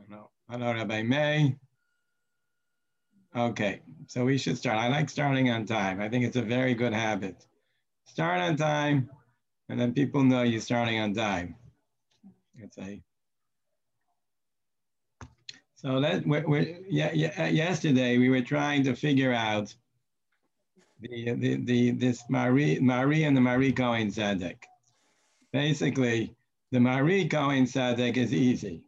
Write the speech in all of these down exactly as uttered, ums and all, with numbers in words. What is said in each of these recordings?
No, hello, Rabbi May. Okay, so we should start. I like starting on time. I think it's a very good habit. Start on time, and then people know you're starting on time. It's a so that we're, we're, yeah, yeah, yesterday we were trying to figure out the the, the this Marie Marie and the Marie Cohen Tzedek. Basically, the Marie Cohen Tzedek is easy.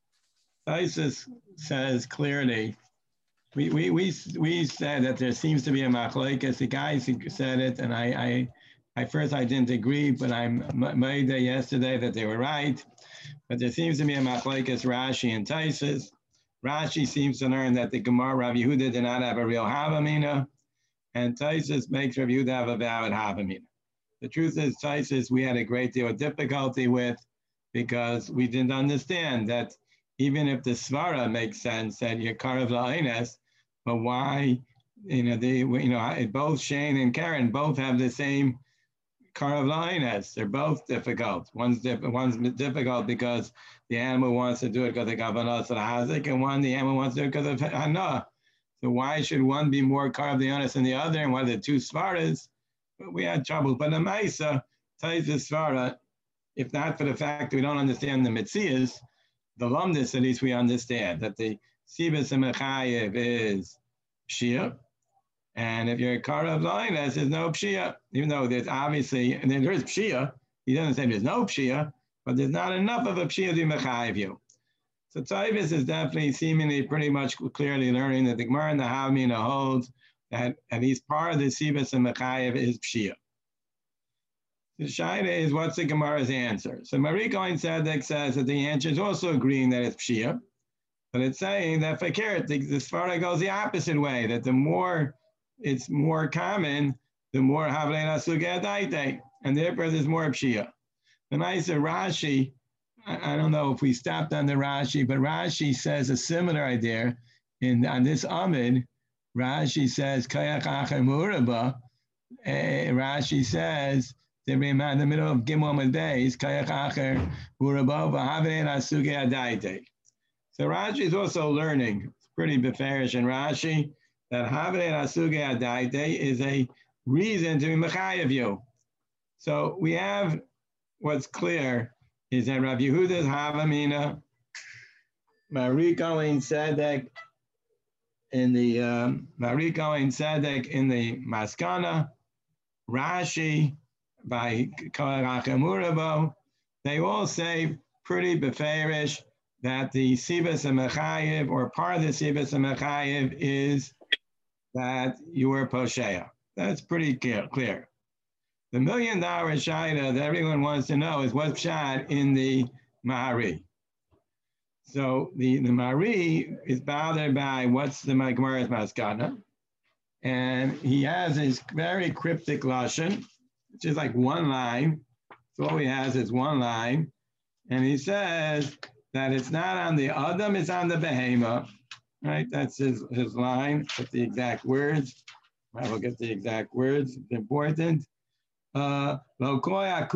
Isis says clearly. We, we, we, we said that there seems to be a machlokes. The guys said it, and I, I, I first I didn't agree, but I made it yesterday that they were right. But there seems to be a machlokes Rashi and Taisus. Rashi seems to learn that the Gemara Rav Yehuda did not have a real Havamina, and Taisus makes Rav Yehuda have a valid Havamina. The truth is, Taisus we had a great deal of difficulty with because we didn't understand that even if the Svara makes sense that you're Karav La'ines, but why, you know, they, you know, both Shane and Karen both have the same Karav La'ines. They're both difficult. One's, diff one's difficult because the animal wants to do it because of Kavanas and Hazik, and one, the animal wants to do it because of Hana. So why should one be more Karav La'ines than the other, and one of the two Svaras? We had trouble. But the Maisa, Tais the Svara, if not for the fact that we don't understand the Metzias, the Lumdis, at least we understand that the Sibas and Mechayev is Pshia. And if you're a Karav La'ines, there's no Pshia. Even though there's obviously, and there is Pshia, he doesn't say there's no Pshia, but there's not enough of a Pshia to Mechayev you. So Taivas is definitely seemingly pretty much clearly learning that the Gemara and the Havamina holds that at least part of the Sibas and Mechayev is Pshia. The Shaila is what's the Gemara's answer? So Marie Cohen Tzedek says that the answer is also agreeing that it's Pshia, but it's saying that Fakir, the, the Sfara goes the opposite way, that the more it's more common, the more Havlein Asugeh Daite, and therefore there's more Pshia. The nice Rashi, I, I don't know if we stopped on the Rashi, but Rashi says a similar idea in on this Amid. Rashi says, Kayak Acher Muraba, Rashi says, in the middle of Gimel days, Kayak Acher Muraba, Havlein Asugeh Daite. So Rashi is also learning, it's pretty beferish in Rashi, that Havlein Asugeh Daite is a reason to be Mechayev you. So we have what's clear is that Rav Yehuda's Havamina, Marie Cohen Tzedek in the um, Marie Cohen Tzedek in the Maskana, Rashi by Murabo, they all say pretty beferish that the Sibas and Mechayev, or part of the Sibas and Mechayev, is that you were Poshea. That's pretty clear. clear. The million dollar shaila that everyone wants to know is what's shot in the Mahari. So the, the Mahari is bothered by what's the Gemara's Maskana, and he has his very cryptic lashon, which is like one line. So all he has is one line, and he says that it's not on the Adam, it's on the Behema, right? That's his, his line, with the exact words. I will get the exact words, it's important. Uh, Those words,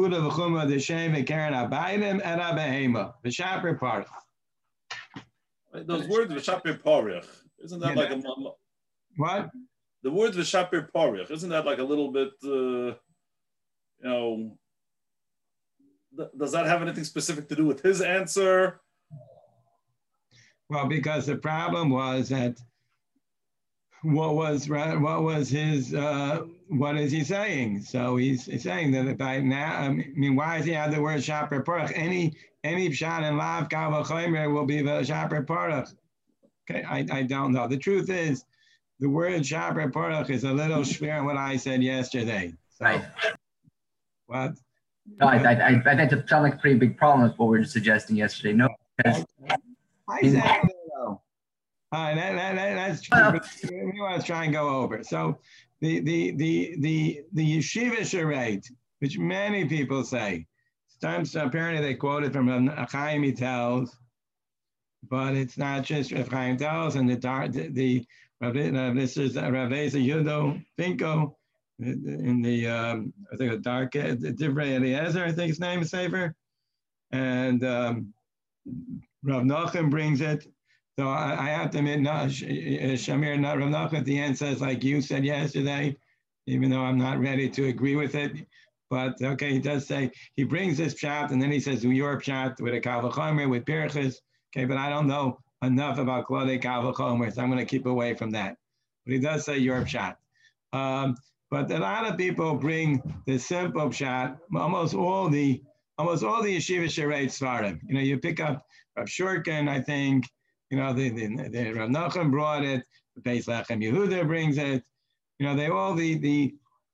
V'shapir Porich, isn't that yeah, like a... What? The word V'shapir Porich, isn't that like a little bit, uh, you know, th does that have anything specific to do with his answer? Well, because the problem was that what was what was his uh, what is he saying? So he's, he's saying that if I now, I mean, why does he have the word shaper parach? Any any pshat and lav kavah chaymer will be the shaper parach. Okay, I, I don't know. The truth is, the word shaper parach is a little schwer what I said yesterday. So, right. What? No, I, I, I, I think it sounds like a pretty big problem with what we were suggesting yesterday. No, because I said no. All right, that, that, that, that's true. We want to try and go over. So the the the the the yeshiva charade, which many people say, sometimes apparently they quote it from Chaim tells, but it's not just Chaim tells, and the the, the uh, this is Rav Eza Yudo Finko in the um, I think a dark Divrei Eliezer, I think his name is Sefer, and um, Rav Nachum brings it. So I, I have to admit, no, Shamir, not Rav Nachman at the end says, like you said yesterday, even though I'm not ready to agree with it. But okay, he does say, he brings this pshat, and then he says, your pshat with a kal v'chomer, with pirchas. Okay, but I don't know enough about klodei kal v'chomer, so I'm going to keep away from that. But he does say your pshat. Um, but a lot of people bring the simple pshat, almost all the almost all the yeshiva sharei svarim. You know, you pick up Rav Shurkin, I think, you know, the, the, the Rav Nachum brought it, the Beis Lechem Yehuda brings it, you know, they all the, the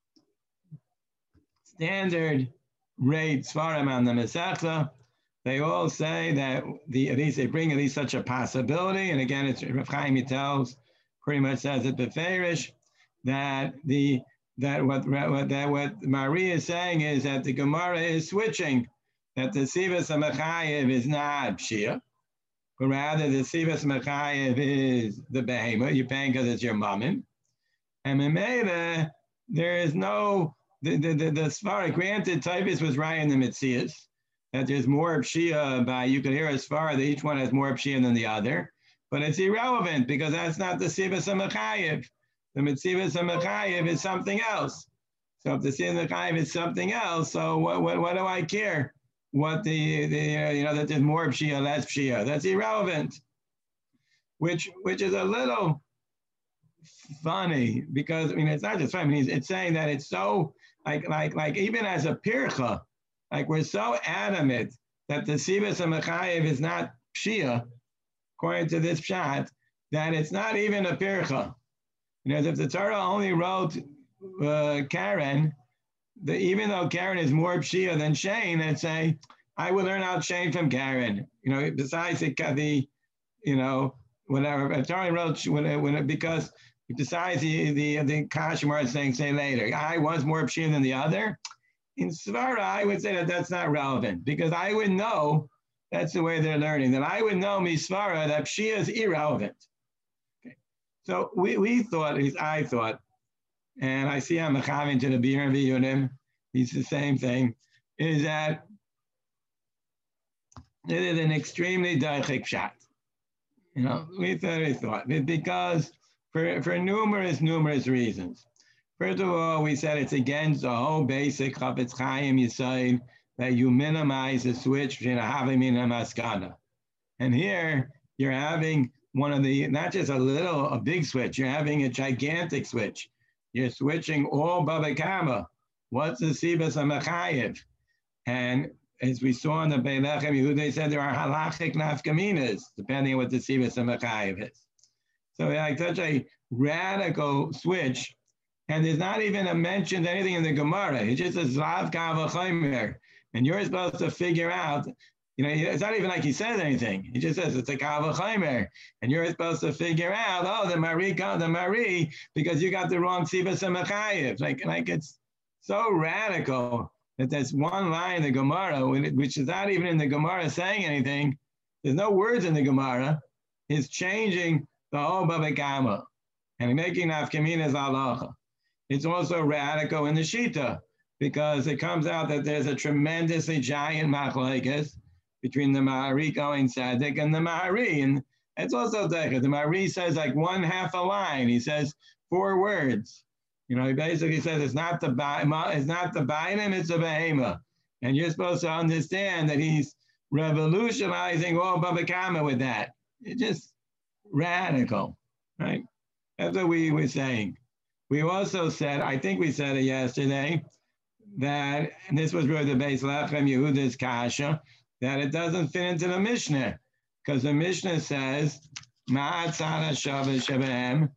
standard rate svarim on the Masechta, they all say that the, at least they bring at least such a possibility, and again, it's Rav Chaim Yitels pretty much says it beferish, that the that what, what that what Maria is saying is that the Gemara is switching, that the Sivas HaMechayev is not Pshia, but rather the Sivas HaMechayev is the Behemoth, you're paying because it's your mammon. And Memela, there is no, the the the, the Svara, granted Tavis was right in the Metzias, that there's more Pshia by, you could hear a Svara that each one has more Pshia than the other, but it's irrelevant because that's not the Sivas HaMechayev. The Mitzvah HaMechayev is something else. So if the Sivas HaMechayev is something else, so what, what, what do I care? What the, the uh, you know, that there's more Pshia, less Pshia. That's irrelevant. Which which is a little funny because, I mean, it's not just funny. I mean, it's saying that it's so, like, like, like even as a pircha, like we're so adamant that the Sivas HaMechayev is not Pshia, according to this pshat, that it's not even a pircha. You know, if the Torah only wrote uh, Karen, the, even though Karen is more Pshia than Shane, and say, I would learn out Shane from Karen. You know, besides the, the you know, whatever. If Torah wrote, when it, when it, because besides the the the Kashmir saying, say later, I was more Pshia than the other. In Svara, I would say that that's not relevant because I would know, that's the way they're learning, that I would know Misvara that Pshia is irrelevant. So we, we thought, at least I thought, and I see I'm mechavin to the Bir and Viyunim, it's the same thing, is that it is an extremely daichik pshat. You know, we thought, we thought, because for, for numerous, numerous reasons. First of all, we said it's against the whole basic Chafetz Chaim Yisrael that you minimize the switch between a Havamina and a Maskana. And here, you're having one of the, not just a little, a big switch, you're having a gigantic switch. You're switching all Baba Kama. What's the Sivas HaMechayev? And as we saw in the Beis Lechem Yehuda, said there are halachic nafkaminas, depending on what the Sivas HaMechayev is. So like such a radical switch, and there's not even a mention anything in the Gemara. It just says Lav Kava Chaymer. And you're supposed to figure out, you know, it's not even like he says anything. He just says it's a kava chaymer, and you're supposed to figure out, oh, the Marie got the Marie because you got the wrong Sivas HaMechayev. Like, like it's so radical that there's one line in the Gemara, which is not even in the Gemara saying anything. There's no words in the Gemara. It's changing the whole Baba Kama and making nafkaminas halacha. It's also radical in the Shita because it comes out that there's a tremendously giant machlekes between the Ma'ari going Tzaddik and the Ma'ari. And it's also Decha. The Ma'ari says like one half a line. He says four words. You know, he basically says it's not the it's not the Bainim, it's a Behema. And you're supposed to understand that he's revolutionizing all Baba Kama with that. It's just radical, right? That's what we were saying. We also said, I think we said it yesterday, that, and this was really the Beis Lechem Yehuda's kasha, that it doesn't fit into the Mishnah, because the Mishnah says, Ma'atzana Shavah Shabem,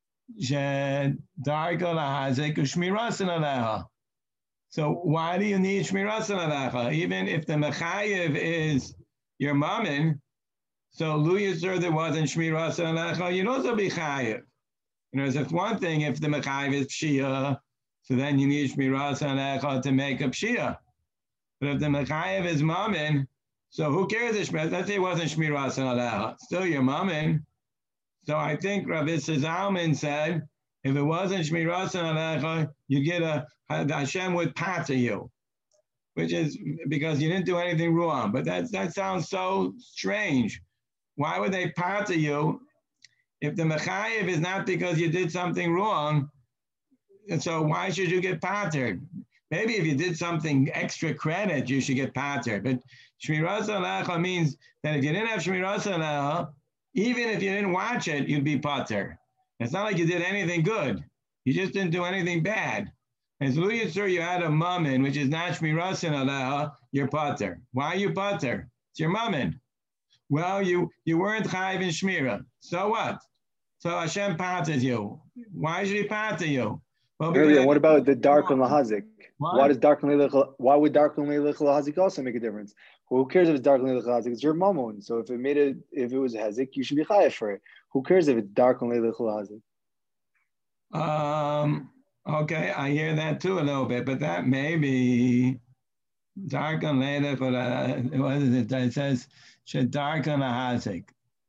Dargo Lahazik Ushmirasan Aleha. So why do you need Shmirasan Aleha? Even if the Mechayev is your mammon, so Lu Yisur there wasn't Shmirasan Aleha, you'd also be Chayev. You know, it's one thing if the Mechayev is Pshia, so then you need Shmirasan Aleha to make a Pshia. But if the Mechayev is mammon, so who cares if Shmir? Let's say it wasn't Shmirasan Aleha, still your mammon. So I think Rav Yitzchak Zalman said, if it wasn't Shmirasan Alecha, you get a, Hashem would pat to you, which is because you didn't do anything wrong. But that that sounds so strange. why would they pater you if the mechayev is not because you did something wrong? And so why should you get patered? Maybe if you did something extra credit, you should get patered. But Shmiras Alecha means that if you didn't have Shmiras Alecha, even if you didn't watch it, you'd be pater. It's not like you did anything good. You just didn't do anything bad. As Lu Yitzur, you had a mammon, which is not Shmiras Alecha, you're pater. Why are you pater? It's your mammon. Well, you, you weren't chayiv in Shmira. So what? So Hashem paters you. Why should he pater you? Well, Really, what about the dark and lahazik? What? Why does dark and leilach? Why would dark and leilach lahazik also make a difference? Well, who cares if it's dark and leilach lahazik? It's your mammon. So if it made it, if it was a hazik, you should be chayav for it. Who cares if it's dark and leilach lahazik? Um. Okay, I hear that too a little bit, but that may be dark and leilach. But uh, what is it? It says should dark and lahazik.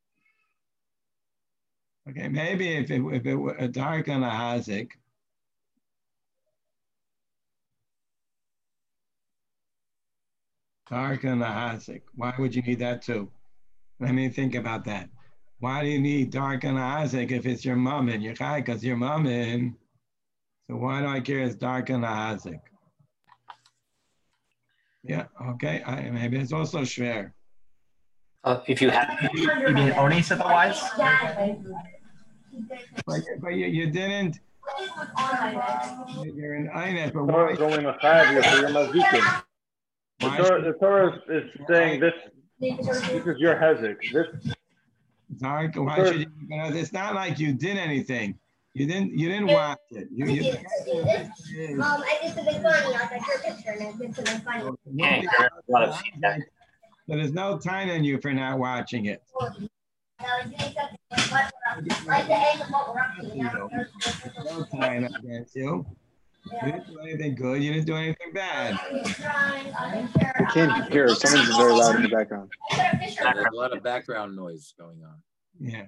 Okay, maybe if it if it were a dark and lahazik. Dark and lahazik. Why would you need that too? Let me think about that. Why do you need dark and lahazik if it's your mom and your chai? Because your mom in. So why do I care it's dark and lahazik? Yeah. Okay. I, maybe it's also schwer. Uh, if you have, you mean onis otherwise? But, but you, you didn't. You're in Einet, but Torah why? is only Machayev, so you're Mazikin. The why Torah, the Torah is saying this, this is your hezek. This, dark. Why should you? You know, it's not like you did anything. You didn't. You didn't watch it. You, you, Mom, I did something funny. I got your picture and I did something funny. Yeah, you heard a lot of feedback. So there's no time on you for not watching it. I was doing something like the egg of what we're up to. No time against you. You didn't do anything good. You didn't do anything bad. I can't hear. Someone's very loud in the background. There's a lot of background noise going on. Yeah.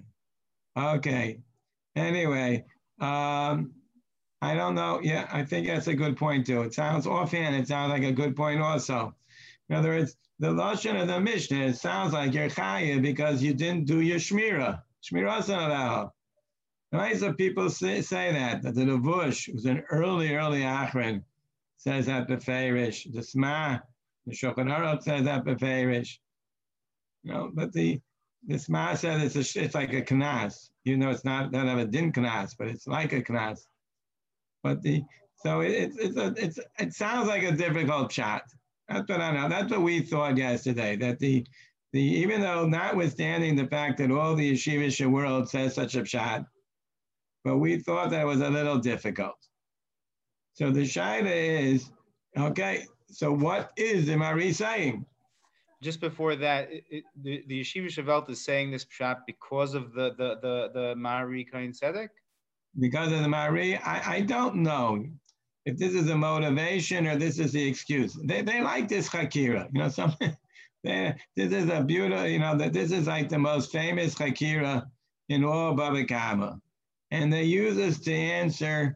Okay. Anyway, um, I don't know. Yeah, I think that's a good point too. It sounds offhand. It sounds like a good point also. In other words, the lashon of the Mishnah, it sounds like you're chayav because you didn't do your shmira. Shmira sanalaha. Nice of people say, say that, that the Levush was an early, early Achron, says that Beferish. The Sma, the Shulchan Aruch says that Beferish. You know, but the the Sma says it's a, it's like a knas. You know, it's not that of a din knas, but it's like a knas. But the so it, it's it's a it's it sounds like a difficult shot. That's what I know. That's what we thought yesterday. That the the even though notwithstanding the fact that all the yeshivish world says such a shot. But we thought that was a little difficult. So the shaila is, okay, so what is the Mari saying? Just before that, it, it, the, the Yeshiva Shavelt is saying this pshat because of the the the, the Mari Kohen Tzedek? Because of the Mari? I, I don't know if this is a motivation or this is the excuse. They they like this Chakira. You know, something. They, this is a beautiful, you know, that this is like the most famous Chakira in all Baba Kama. And they use this to answer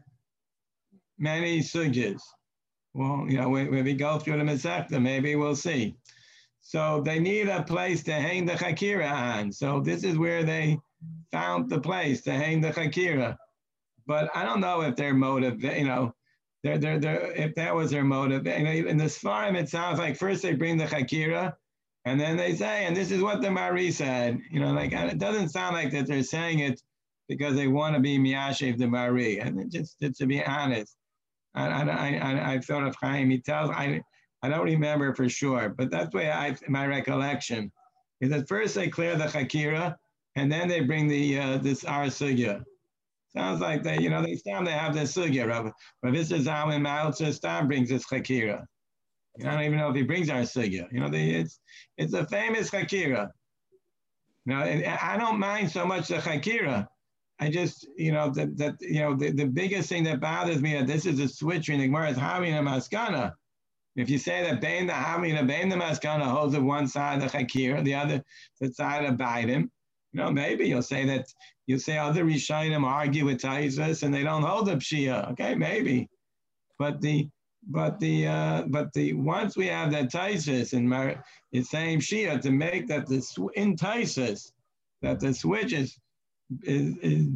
many sugyas. Well, you know, when, when we go through the Masechta, maybe we'll see. So they need a place to hang the Chakira on. So this is where they found the place to hang the Chakira. But I don't know if their motive, you know, they're, they're, they're, if that was their motive. You know, in the Sfarim, it sounds like first they bring the Chakira, and then they say, and this is what the Mari said. You know, like it doesn't sound like that they're saying it because they want to be Miyashiv the Mari. And just, just to be honest, I, I, I, I thought of Chaim, he tells, I, I don't remember for sure, but that's the way I, my recollection is at first they clear the Chakira and then they bring the, uh, this Ar Sugya. Sounds like they, you know, they stand, they have this Sugya. Rav Vista Zalman Malzer Stam brings this Chakira. I don't even know if he brings Ar Sugya. You know, the, it's, it's a famous Chakira. You know, I don't mind so much the Chakira. I just, you know, that, that you know, the, the biggest thing that bothers me that this is a switch in the Gemara is Havina Maskana. If you say that Bain the Havina, Bain the Maskana holds of one side of the Chakir, the other the side of Baidim, you know, maybe you'll say that, you'll say other Rishonim argue with Taisvus and they don't hold the Pshia. Okay, maybe. But the, but the, uh, but the, once we have that Taisvus and the same Shia to make that the in Taisvus, that the switch is is is,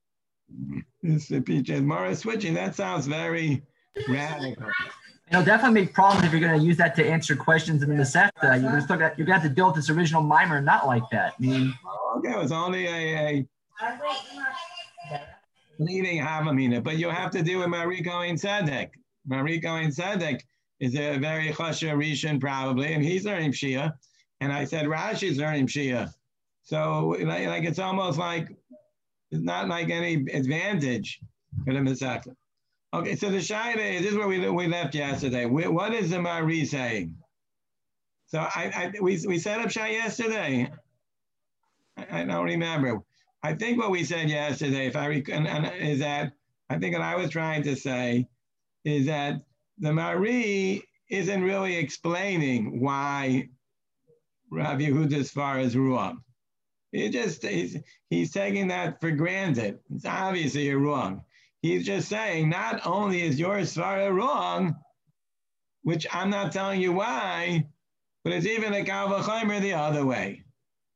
is the P J Mara switching. That sounds very radical. It'll definitely make problems if you're going to use that to answer questions in the Masechta. You're going to still got, you're going to have to deal with this original mimer, not like that. I mean, okay, it was only a, a leading Havamina, but you have to deal with Mariko and Tzedek. Mariko and Tzedek is a very chasher rishon probably, and he's learning Shia. And I said Rashi's learning Shia. So like, like it's almost like it's not like any advantage for the Masechta. Okay, so the Shaila, this is where we, we left yesterday. We, what is the Mari saying? So I, I we, we set up Shai yesterday. I, I don't remember. I think what we said yesterday, if I rec- and, and is that, I think what I was trying to say is that the Mari isn't really explaining why Rav Yehuda's far as wrong. He just, he's, he's taking that for granted. It's obviously you're wrong. He's just saying, not only is your svara wrong, which I'm not telling you why, but it's even a kal v'chomer the other way.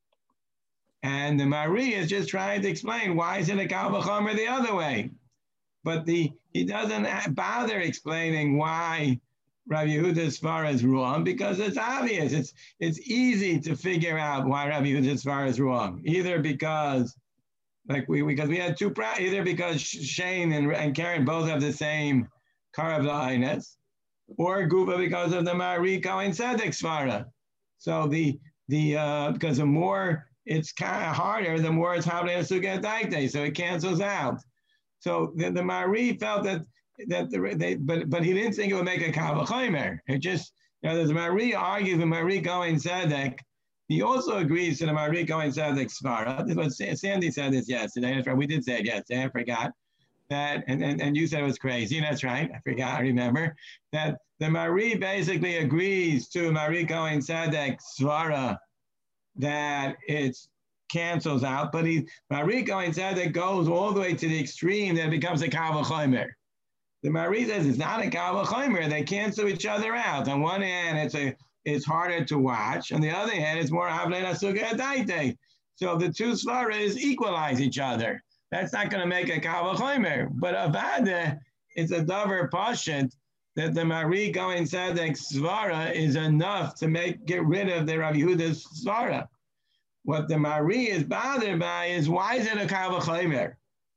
And the Mari is just trying to explain why is it a kal v'chomer the other way. But the he doesn't bother explaining why Rav Yehuda's svara is wrong, because it's obvious. It's it's easy to figure out why Rav Yehuda's svara is wrong, either because Like we, because we had two, either because Shane and, and Karen both have the same Karav La'ines, or Gufa because of the Mariko and Tzedek Svara. So the, the uh, because the more it's kind of harder, the more it's Havnei Suga Daite, so it cancels out. So the, the Mari felt that, that the, they, but but he didn't think it would make a Kal V'chomer. It just, you know, the Mari argues with Mariko and Tzedek. He also agrees to the Mariko and Tzedek Svara. This was Sandy said this yesterday. We did say it yesterday. I forgot that, and, and, and you said it was crazy. That's right. I forgot. I remember that the Mari basically agrees to Mariko and Tzedek Svara that it cancels out, but he Mariko and Tzedek goes all the way to the extreme that it becomes a Kal V'chomer. The Mari says it's not a Kal V'chomer. They cancel each other out. On one hand, it's a it's harder to watch. On the other hand, it's more Havnei Suga Daite. So the two svaras equalize each other. That's not going to make a Kal V'chomer. But Avada is a davar pashut that the Mariko and Tzedek svara is enough to make get rid of the Rav Yehuda's svara. What the Mari is bothered by is why is it a Kal V'chomer?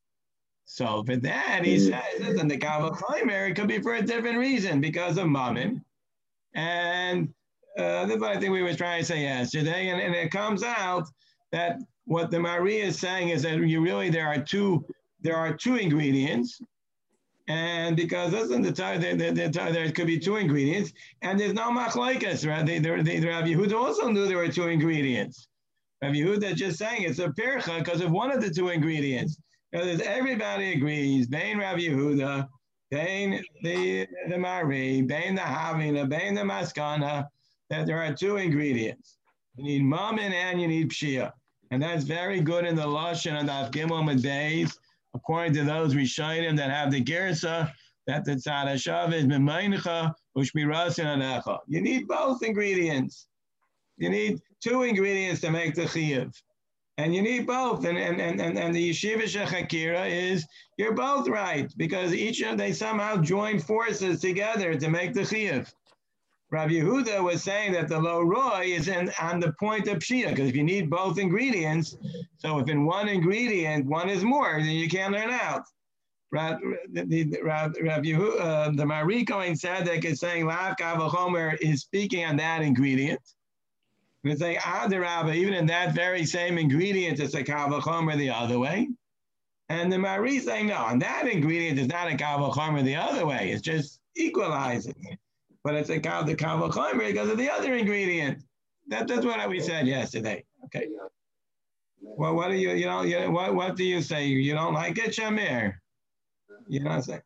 So for that, he says, listen, the Kal V'chomer, it could be for a different reason, because of Mammon. And Uh, that's what I think we were trying to say yesterday, and, and it comes out that what the Mari is saying is that you really there are two there are two ingredients, and because listen, the time there, there, there, there could be two ingredients, and there's no machlokes, right? They, they, they, Rav Yehuda also knew there were two ingredients. Rav Yehuda just saying it's a pircha because of one of the two ingredients. Because everybody agrees, Bain Rav Yehuda, Bain the the Mari, Bain the Havina, Bain the Maskana, that there are two ingredients. You need Mammon and you need Pshia. And that's very good in the Lashon and the Gimel Days, according to those Rishonim that have the Gersa, that the Tzad HaShav is B'meincha, Ushmirasin Anecha. You need both ingredients. You need two ingredients to make the Chiyuv. And you need both. And, and, and, and, and the Yeshiva Shechakira is, you're both right, because each of they somehow join forces together to make the Chiyuv. Rav Yehuda was saying that the low roy is in, on the point of Pshia, because if you need both ingredients, so if in one ingredient one is more, then you can't learn out. Rav, the, the, Rav, Rav Yehuda, uh, the Mariko and Tzedek is saying Lav Kal V'chomer is speaking on that ingredient. It's saying Adarabba, even in that very same ingredient, it's a Kal V'chomer the other way. And the Mari is saying, no, on that ingredient is not a Kal V'chomer the other way. It's just equalizing it. But it's a Kal V'chomer because of the other ingredient. That, that's what we said yesterday. Okay. Well, what do you, you know, you, what, what do you say? You don't like it, Shamir? You know what I'm saying?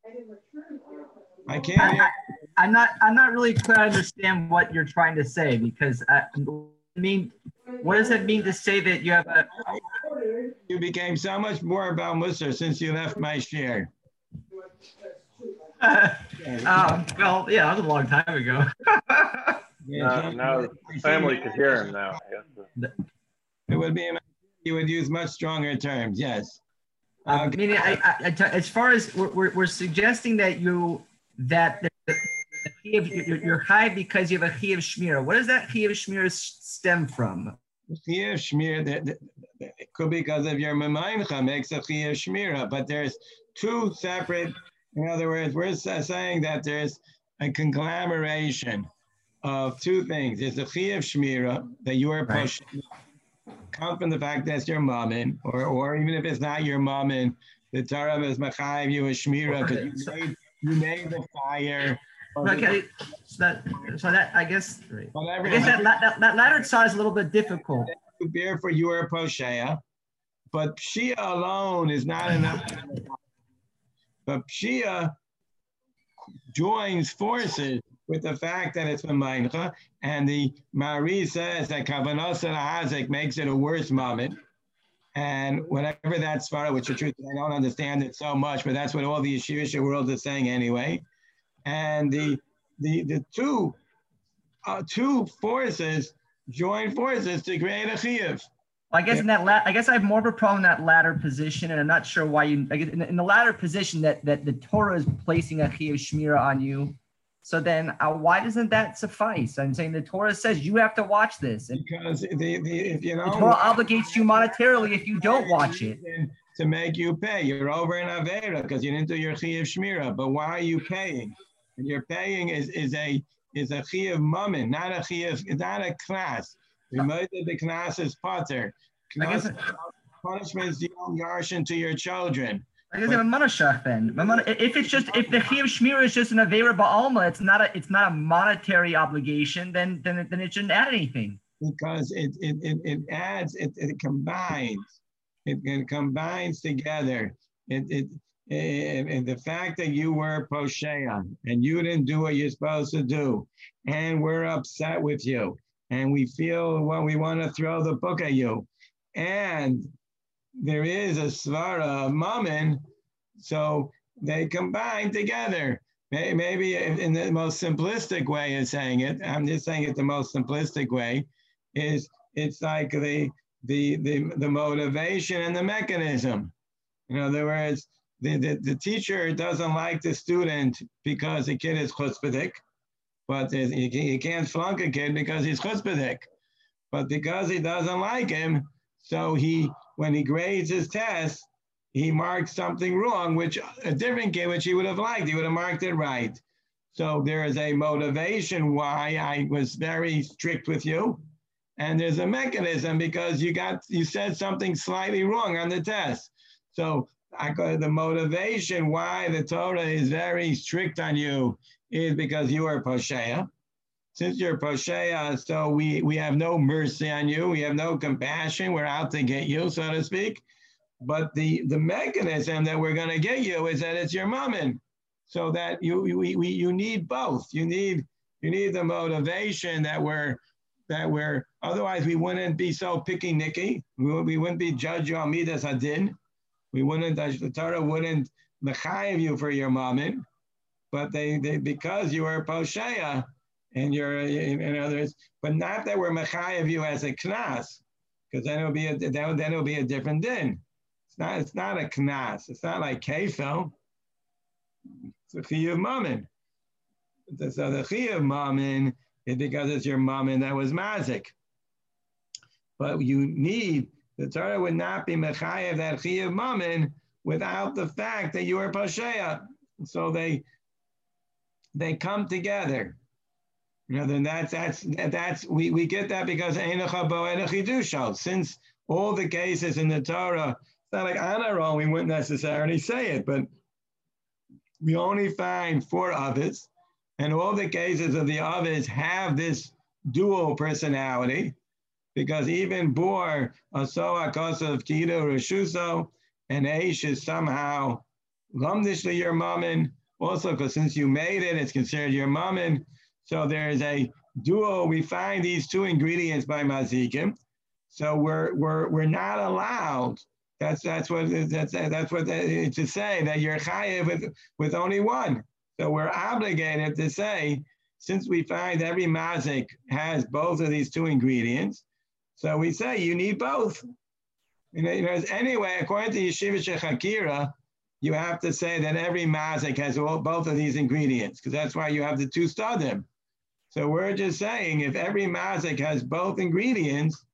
I can't hear. I, I'm not, I'm not really clear to understand what you're trying to say, because I, I mean, what does it mean to say that you have a... You became so much more about Musar since you left my share. Uh, um, well, yeah, that was a long time ago. no, now family could hear him now. It would be You would use much stronger terms, yes. Um, Okay. Meaning, I, I, I t- as far as we're, we're, we're suggesting that you that the, the, the chiyuv- you're, you're high because you have a chiyuv shmira. What does that chiyuv shmira s- stem from? Chiyuv shmir, that- that- that- it could be because of your memaimcha makes a chiyuv shmira, but there's two separate, in other words, we're sa- saying that there's a conglomeration of two things. There's a chiyuv shmira that you are Right. pushing, come from the fact that's your mammon, or, or even if it's not your mammon, the Torah is machayev you a shmira because you made, you made the fire. or the- Okay, so that, so that I guess, right. I whatever- guess that, la- that, that latter side is a little bit difficult. you bear for your poshea, but Pshia alone is not enough. But Pshia joins forces with the fact that it's Memaincha, and the Mari says that Kavanos and Hazik makes it a worse moment. And whatever that's for, which the truth is, I don't understand it so much, but that's what all the Yeshivish world is saying anyway. And the the the two uh, two forces join forces to create a chiyuv. I guess in that la- I guess I have more of a problem in that latter position, and I'm not sure why you. I guess in, the- in the latter position that that the Torah is placing a chiyuv shmira on you. So then, uh, why doesn't that suffice? I'm saying the Torah says you have to watch this, and Because the, the if you know the Torah obligates you monetarily if you don't watch it. to make you pay. You're over in Avera because you didn't do your chiyuv shmira. But why are you paying? And you're paying is is a is a chiyuv mammon, not a chiyuv, not a class. Remember the class is pater. I guess Punishments you don't yarshin to your children. I guess I'm a manashach then. Mamana- If it's just if the chiyuv shmira is just an avera ba'alma, it's not a it's not a monetary obligation. Then then then it shouldn't add anything. Because it it it, it adds it, it combines it, it combines together it it and, and the fact that you were poshea and you didn't do what you're supposed to do, and we're upset with you, and we feel well, we want to throw the book at you, and there is a svara of mammon, so they combine together. Maybe in the most simplistic way of saying it, I'm just saying it the most simplistic way, is it's like the the the, the motivation and the mechanism. In other words, the, the, the teacher doesn't like the student because the kid is chutzpahdik, but you, you can't flunk a kid because he's chutzpahdik. But because he doesn't like him, so he, when he grades his test, he marks something wrong, which a different kid, which he would have liked, he would have marked it right. So there is a motivation why I was very strict with you. And there's a mechanism because you got, you said something slightly wrong on the test. So I got the motivation why the Torah is very strict on you is because you are Poshea. Since you're Poshea, so we, we have no mercy on you. We have no compassion. We're out to get you, so to speak. But the, the mechanism that we're going to get you is that it's your mammon. So that you, we, we, you need both. You need, you need the motivation that we're, that we're, otherwise we wouldn't be so picky nicky. We, we wouldn't be judge you on midas hadin. We wouldn't, the Torah wouldn't mechayev you for your mammon, but they, they because you are Poshea and you're, in others, but not that we're mechayev you as a knas, because then it'll be a, then it'll be a different din. It's not, it's not a knas. It's not like kefil. It's a chiyuv mammon. So the chiyuv mammon is because it's your mammon that was mazik. But you need, the Torah would not be mechayev that chiyuv mammon without the fact that you are Poshea. So they they come together. You know, then that's that's that's we, we get that because Einocha bo Einochidusho. Since all the cases in the Torah, it's not like on our own we wouldn't necessarily say it, but we only find four others, and all the cases of the others have this dual personality. Because even Bor, Asoa, Kosav, Kido, Rishuso, and Aish is somehow Lumdishly your mammon, also because since you made it, it's considered your mammon. So there is a duo. We find these two ingredients by Mazikim. So we're we're we're not allowed. That's that's what that's that's what the, to say that you're chayiv with with only one. So we're obligated to say, since we find every mazik has both of these two ingredients, so we say you need both. You know, you know, anyway, according to Yeshiva Shechakira, you have to say that every mazik has all, both of these ingredients, because that's why you have the two stadim. So we're just saying if every mazik has both ingredients,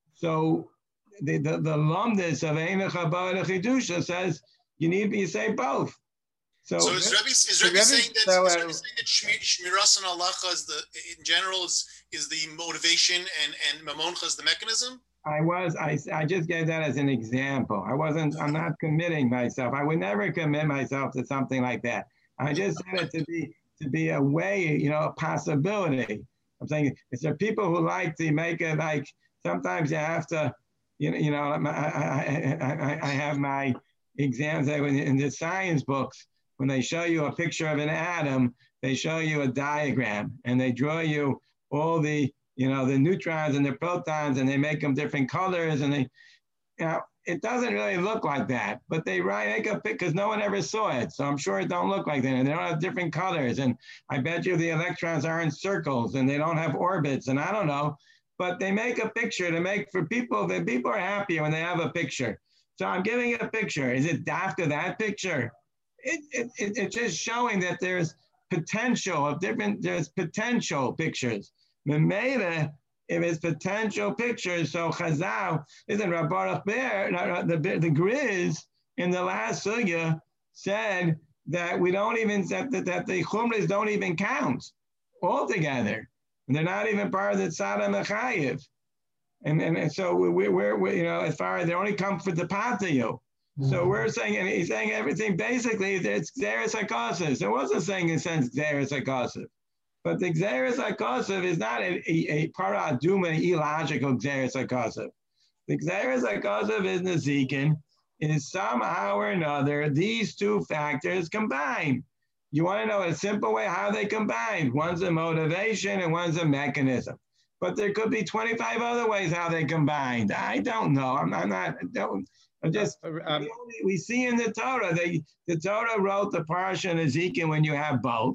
so the the, the lumdus of Ein Chabad Chidusha says you need to say both. So, so is Rebbe, is Rebbe saying that, so, uh, is Rebbe saying that Shmiras and Halacha is the in general is is the motivation and and Mamoncha is the mechanism? I was, I, I just gave that as an example. I wasn't, I'm not committing myself. I would never commit myself to something like that. I just said it to be, to be a way, you know, a possibility. I'm saying, is there people who like to make it like, sometimes you have to, you know, you know, I, I, I, I have my exams in the science books, when they show you a picture of an atom, they show you a diagram and they draw you all the, you know, the neutrons and the protons, and they make them different colors, and they, you know, it doesn't really look like that, but they write, make a pic because no one ever saw it. So I'm sure it don't look like that. And they don't have different colors. And I bet you the electrons are in circles and they don't have orbits, and I don't know, but they make a picture to make for people that people are happy when they have a picture. So I'm giving a picture. Is it after that picture? It, it, it, it's just showing that there's potential of different, there's potential pictures. Memela, if it's potential pictures, so Chazal, isn't Rabbi Baruch Ber, the, the, the Grizz in the last sugya said that we don't even, that, that, that the Chumras don't even count altogether. And they're not even part of the Tzad HaMechayev. And, and, and so we, we, we're, we, you know, as far as they only come for the Patayu. So we're saying, and he's saying everything basically, it's Xeris HaKosov. It wasn't saying in a sense Xeris HaKosov. But the Xeris HaKosov is not a, a, a paraduma illogical Xeris HaKosov. The Xeris HaKosov is Nezikin, is somehow or another, these two factors combine. You want to know a simple way how they combine. One's a motivation and one's a mechanism. But there could be twenty-five other ways how they combined. I don't know. I'm, I'm not, I don't, I'm just, um, we, only, we see in the Torah, they, the Torah wrote the Parsha and Ezekiel when you have both.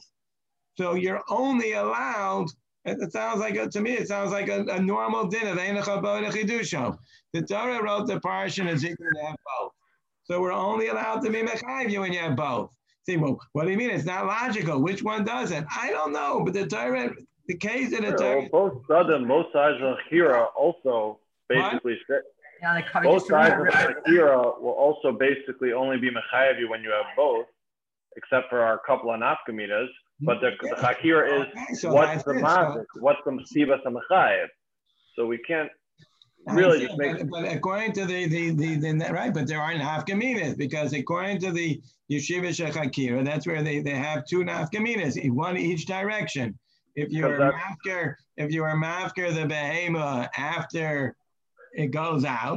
So you're only allowed, it sounds like, a, to me, it sounds like a, a normal din of Ein Chabad Chidusha. The Torah wrote the Parsha and Ezekiel to have both. So we're only allowed to be Mechayiv when you have both. See, well, what do you mean? It's not logical. Which one doesn't? I don't know, but the Torah, the case in the sure, Torah. Well, both Sadim, both sides of Hira also basically say, yeah, both sides of Hira will also basically only be Mechayiv when you have both, except for our couple of nafkaminas. But the, yeah. the Hakira is okay, so what's the mazik, so. what's the Sivas HaMechayev. So we can't really just make but, but according to the, the, the, the, right, but there aren't nafkaminas, because according to the Yeshiva Shechakira, that's where they, they have two nafkaminas, one each direction. If you're a mafker, if you're a mafker, the behema after it goes out.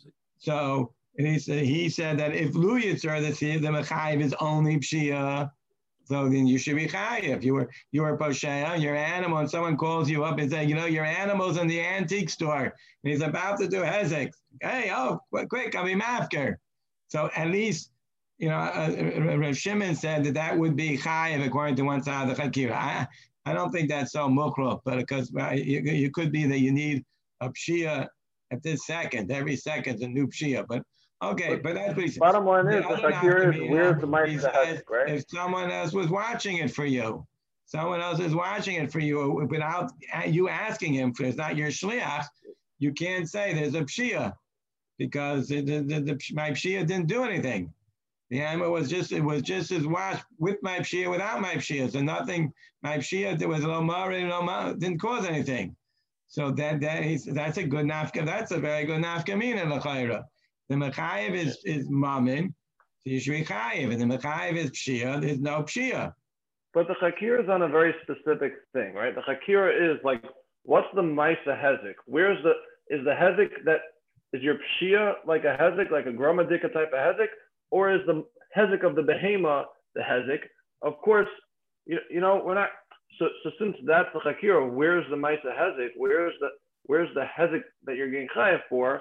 So he said, he said that if Lu Yitzhar, the the Mechayev is only Pshia, so then you should be chayiv. You were you were posheya, your animal, and someone calls you up and say, you know, your animal's in the antique store, and he's about to do hezek. Hey, oh, quick, I'll be mafker. So at least, you know, uh, Rav Shimon said that that would be chayiv according to one side of the chakira. I I don't think that's so mukro, but because uh, you, you could be that you need a pshia at this second. Every second's a new pshia, but. Okay, but that's what he said. Bottom line is, the Shakira is, where's the Ma'aseh Hezek, right? If someone else was watching it for you, someone else is watching it for you without you asking him, for it's not your shliach, you can't say there's a pshia, because the, the, the, the, my pshia didn't do anything. The animal was just, it was just as washed with my pshia, without my pshia. So nothing, my pshia, there was lomar and lomar, didn't cause anything. So that, that he's, that's a good nafka, that's a very good nafkamina l'chayra. The Mechayev is, is Mamin, so you should be Chayev. And the Mechayev is Pshia, there's no Pshia. But the Chakira is on a very specific thing, right? The Chakira is like, what's the Ma'aseh Hezek? Where's the, is the Hezek that, is your Pshia like a Hezek, like a Gromadika type of Hezek? Or is the Hezek of the Behema the Hezek? Of course, you, you know, we're not, so, so since that's the Chakira, where's the Ma'aseh Hezek? Where's the, where's the Hezek that you're getting Chayev for?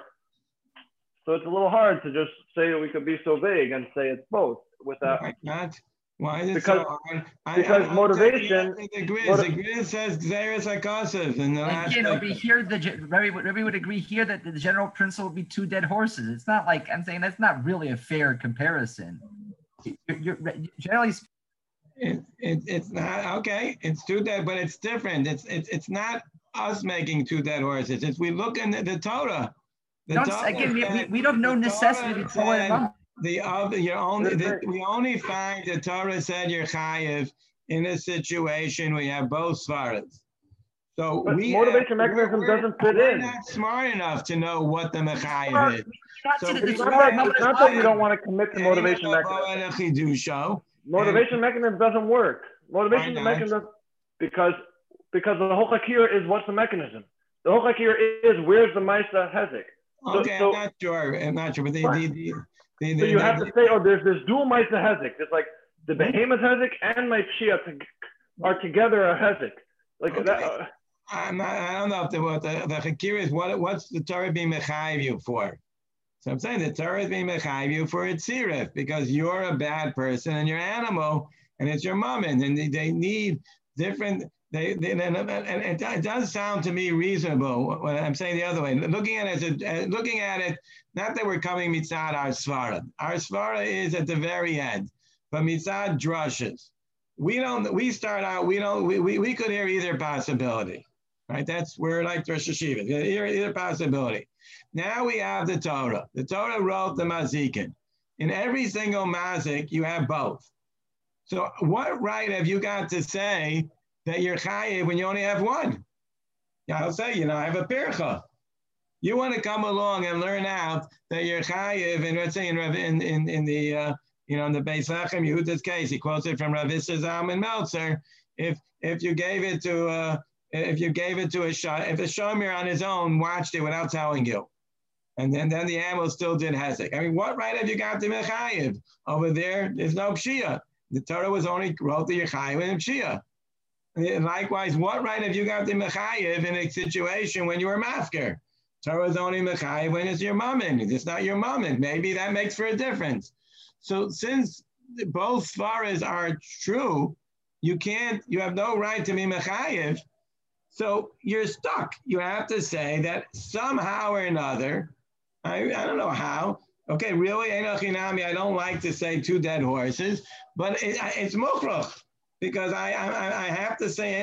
So it's a little hard to just say that we could be so vague and say it's both without. Why not? Why is it because, so hard? I, because I, motivation. The grid, motiv- the grid says Xeris Akosov in the last. Again, over here, the Rebbe would, Rebbe would agree here that the general principle would be two dead horses. It's not like I'm saying that's not really a fair comparison. You're, you're generally. It, it, it's not okay. It's two dead, but it's different. It's it's it's not us making two dead horses. It's we look in the, the Torah. The Don't, Torah again, said, we, we don't know necessity to Torah. The other, you only the, we only find the Torah said you're chayiv in a situation where you have both svaras. So but we motivation have, mechanism we're, doesn't fit we're in. We're not smart enough to know what the mechayiv is. So it's not that, it's not that you don't want to commit to motivation mechanism. Motivation mechanism doesn't work. Motivation mechanism because because the whole hakir is what's the mechanism. The whole hakir is where's the Maisa Hezek. So, okay, so, I'm not sure. I'm not sure, but the, the, the, the, so you the, have the, to say, oh, there's this dual Maisa Hezek. It's like the behemoth Hezek and my Pshia are together a Hezek. Like okay. that. Uh, I'm not, I don't know if the what the, the hakir is. What what's the Torah being mechayiv you for? So I'm saying the Torah is being mechayiv you for its sirif because you're a bad person and you're an animal and it's your mammon and they, they need different. They, they, and it, it does sound to me reasonable when I'm saying the other way. Looking at it, as a, looking at it, not that we're coming mitzad our svara. Our svara is at the very end, but mitzad drushes. We don't. We start out. We don't. We, we, we could hear either possibility, right? That's where like Rosh Hashiva. Either, either possibility. Now we have the Torah. The Torah wrote the mazikin. In every single mazik, you have both. So what right have you got to say that you're chayiv when you only have one? Yeah, I'll say, you know, I have a pircha. You want to come along and learn out that you're chayiv, and let's say in in in, in the uh, you know in the Beis Lechem Yehuda's case, he quotes it from Rav Issa Zalman Meltzer. If if you gave it to uh, if you gave it to a sh- if a shomer on his own watched it without telling you, and then then the animal still did hezek. I mean, what right have you got to be chayiv over there? There's no pshia. The Torah was only wrote the chayiv and pshia. Likewise, what right have you got the mechayiv in a situation when you were mafker? Torah is only mechayiv when it's your mammon. It's not your mammon. Maybe that makes for a difference. So since both svaras are true, you can't, you have no right to be mechayiv. So you're stuck. You have to say that somehow or another, I, I don't know how. Okay, really, Enochinami, I don't like to say two dead horses, but it, it's mukhrach. Because I, I I have to say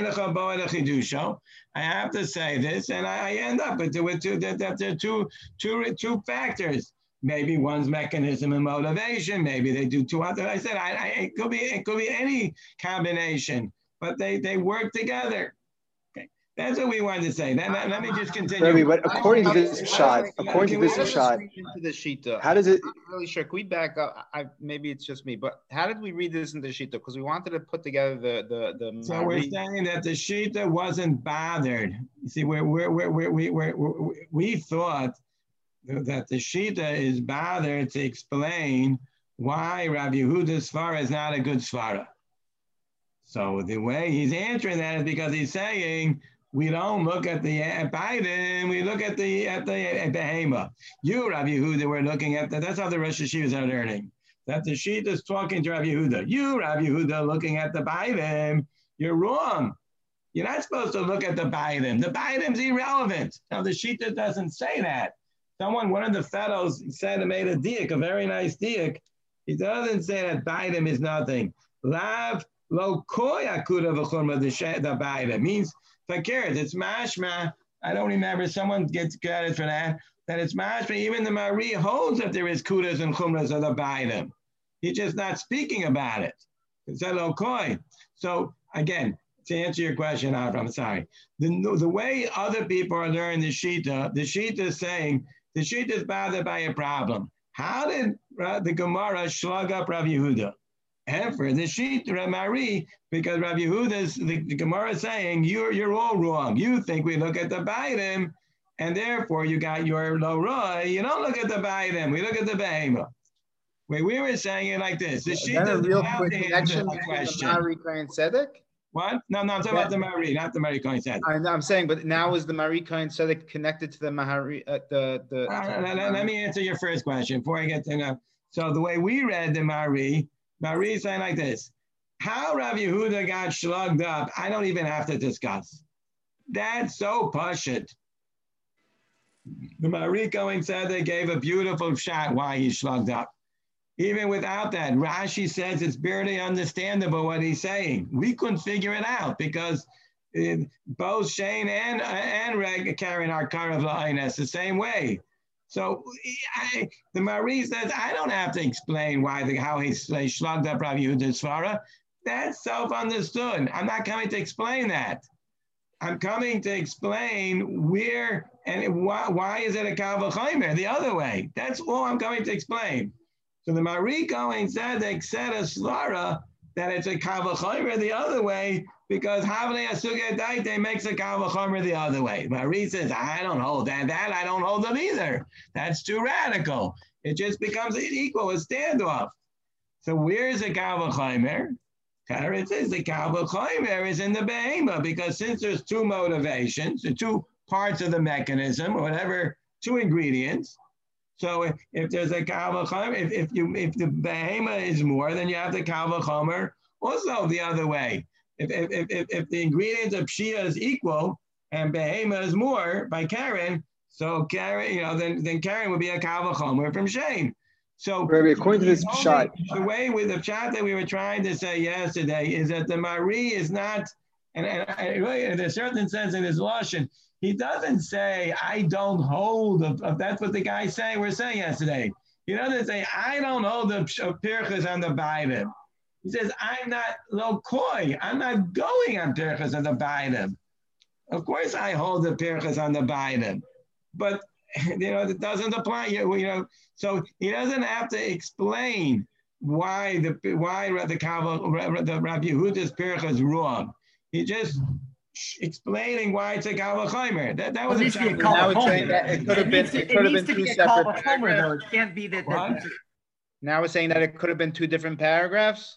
I have to say this, and I, I end up with, with two that there are two two two factors. Maybe one's mechanism and motivation. Maybe they do two other. I said I, I it could be it could be any combination, but they they work together. Okay, that's what we wanted to say. Then let, let me just continue. Rebbe, but according to this shot, according to this shot, into the shita, how does it? I'm not really sure. Can we back up? I, maybe it's just me, but how did we read this in the shita? Because we wanted to put together the the the. So we're saying that the shita wasn't bothered. You see, we're we're we're we we we we thought that the shita is bothered to explain why Rabbi Yehuda's svara is not a good svara. So the way he's answering that is because he's saying, we don't look at the Biden, we look at the at the at Behema. You, Rabbi Yehuda, we're looking at that. That's how the Rosh Hashivas are learning. That the Shita is talking to Rabbi Yehuda. You, Rabbi Yehuda, looking at the Biden, you're wrong. You're not supposed to look at the Biden. The Biden's irrelevant. Now the Shita doesn't say that. Someone, one of the fellows said, made a diak, a very nice diak. He doesn't say that Biden is nothing. Lav lo koya kuda v'churma the Biden means. It's mashma. I don't remember. Someone gets credit for that. That it's mashma. Even the Mari holds that there is kudas and chumras of the baidim. He's just not speaking about it. It's a lokoi. So again, to answer your question, Avram, I'm sorry. The the way other people are learning the shita, the shita is saying the shita is bothered by a problem. How did uh, the Gemara slug up Rav Yehuda? And for the sheet, Mari, because Rabbi Yehuda's, the, the Gemara is saying, you're, you're all wrong. You think we look at the Baidim, and therefore you got your Lo Roy. You don't look at the Baidim, we look at the Behema. Wait, we were saying it like this. The sheet doesn't real have quick to connection answer the question. The Mari Kohen Tzedek? What? No, no, I'm talking yeah. about the Mari, not the Mari Kohen Tzedek. I know, I'm saying, but now is the Mari Kohen Tzedek connected to the Mahari, uh, the, the, uh, let, let, let me answer your first question before I get to that. So the way we read the Mari, Mari is saying like this. How Rav Yehuda got slugged up, I don't even have to discuss. That's so pashut. The Mariko and said they gave a beautiful shot why he slugged up. Even without that, Rashi says it's barely understandable what he's saying. We couldn't figure it out because uh, both Shane and uh, and Reg Karen are Karav La'ines the same way. So I, the Marie says, I don't have to explain why the, how he, he slugged up Rav Yehuda's Svara. That's self-understood. I'm not coming to explain that. I'm coming to explain where and why, why is it a Kal V'chomer the other way. That's all I'm coming to explain. So the Mariko and Tzedek said a Svara that it's a Kal V'chomer the other way because Havnei Asugei Daite makes a Kal V'chomer the other way. Marie says, I don't hold that. That I don't hold them either. That's too radical. It just becomes equal, a standoff. So where's the Kal V'chomer? It says the Kal V'chomer is in the Behema because since there's two motivations, the two parts of the mechanism, or whatever, two ingredients. So if, if there's a Kal V'chomer, if, if you if the Behema is more, then you have the Kal V'chomer also the other way. If, if, if, if the ingredients of Shia is equal and Behema is more by Karen, so Karen, you know, then, then Karen would be a Kal V'chomer from Shane. So Rabbi, according to this shot, the way with the shot that we were trying to say yesterday is that the Marie is not, and, and, and really in a certain sense in his Lashon, he doesn't say, I don't hold, of, of, that's what the guy saying, we're saying yesterday. He doesn't say, I don't hold the Pirchas on the Baidim. He says, I'm not lokoi, I'm not going on Pirchas on the Baidim. Of course I hold the Pirchas on the Baidim, but you know, it doesn't apply. You, you know, so he doesn't have to explain why the why the Kavah, the Rabbi Yehuda's Pircha is wrong. He just explaining why it's a Kal V'chomer. That that was well, a Kal V'chomer. It could have been. It could have been two separate paragraphs. It can't be that. that now we're saying that it could have been two different paragraphs.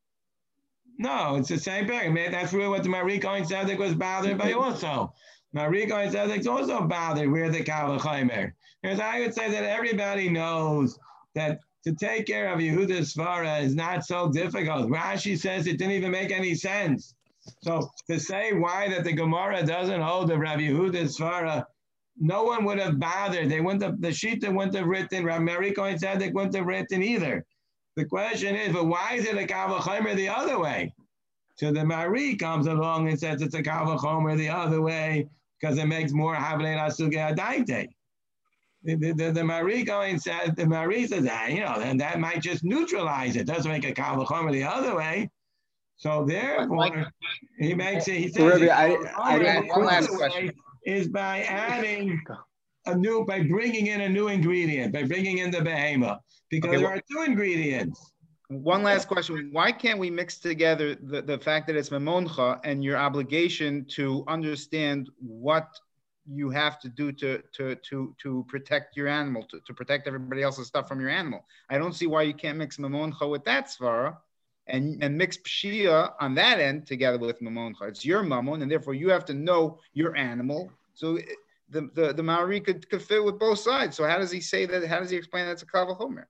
No, it's the same paragraph. That's really what the Mariko and Tzedek was bothered by also. Mariko and Tzedek's also bothered where the Kal V'chomer. Because I would say that everybody knows that to take care of Yehuda's Svara is not so difficult. Rashi says it didn't even make any sense. So to say why that the Gemara doesn't hold the Rabbi Yehuda's Svara, no one would have bothered. They wouldn't have, the Shita wouldn't have written, Rabbi Mariko and Tzedek wouldn't have written either. The question is, but why is it a Kal V'chomer the other way? So the Mari comes along and says it's a Kal V'chomer the other way because it makes more Havnei Asugei Daite. The, the, the, the Mari going said, the Mari says, ah, you know, then that might just neutralize it. Doesn't make a Kal V'chomer the other way. So therefore, he makes it, he says, Rabbi, it, I, I, I, one last question. Is by adding a new, by bringing in a new ingredient, by bringing in the Behema, because okay, there well, are two ingredients. One last question. Why can't we mix together the, the fact that it's Mamoncha and your obligation to understand what you have to do to, to, to, to protect your animal, to, to protect everybody else's stuff from your animal? I don't see why you can't mix Mamoncha with that Svara and, and mix Pshia on that end together with Mamoncha. It's your Mamon, and therefore you have to know your animal. So the, the, the Maori could, could fit with both sides. So how does he say that? How does he explain that's a Kal V'chomer?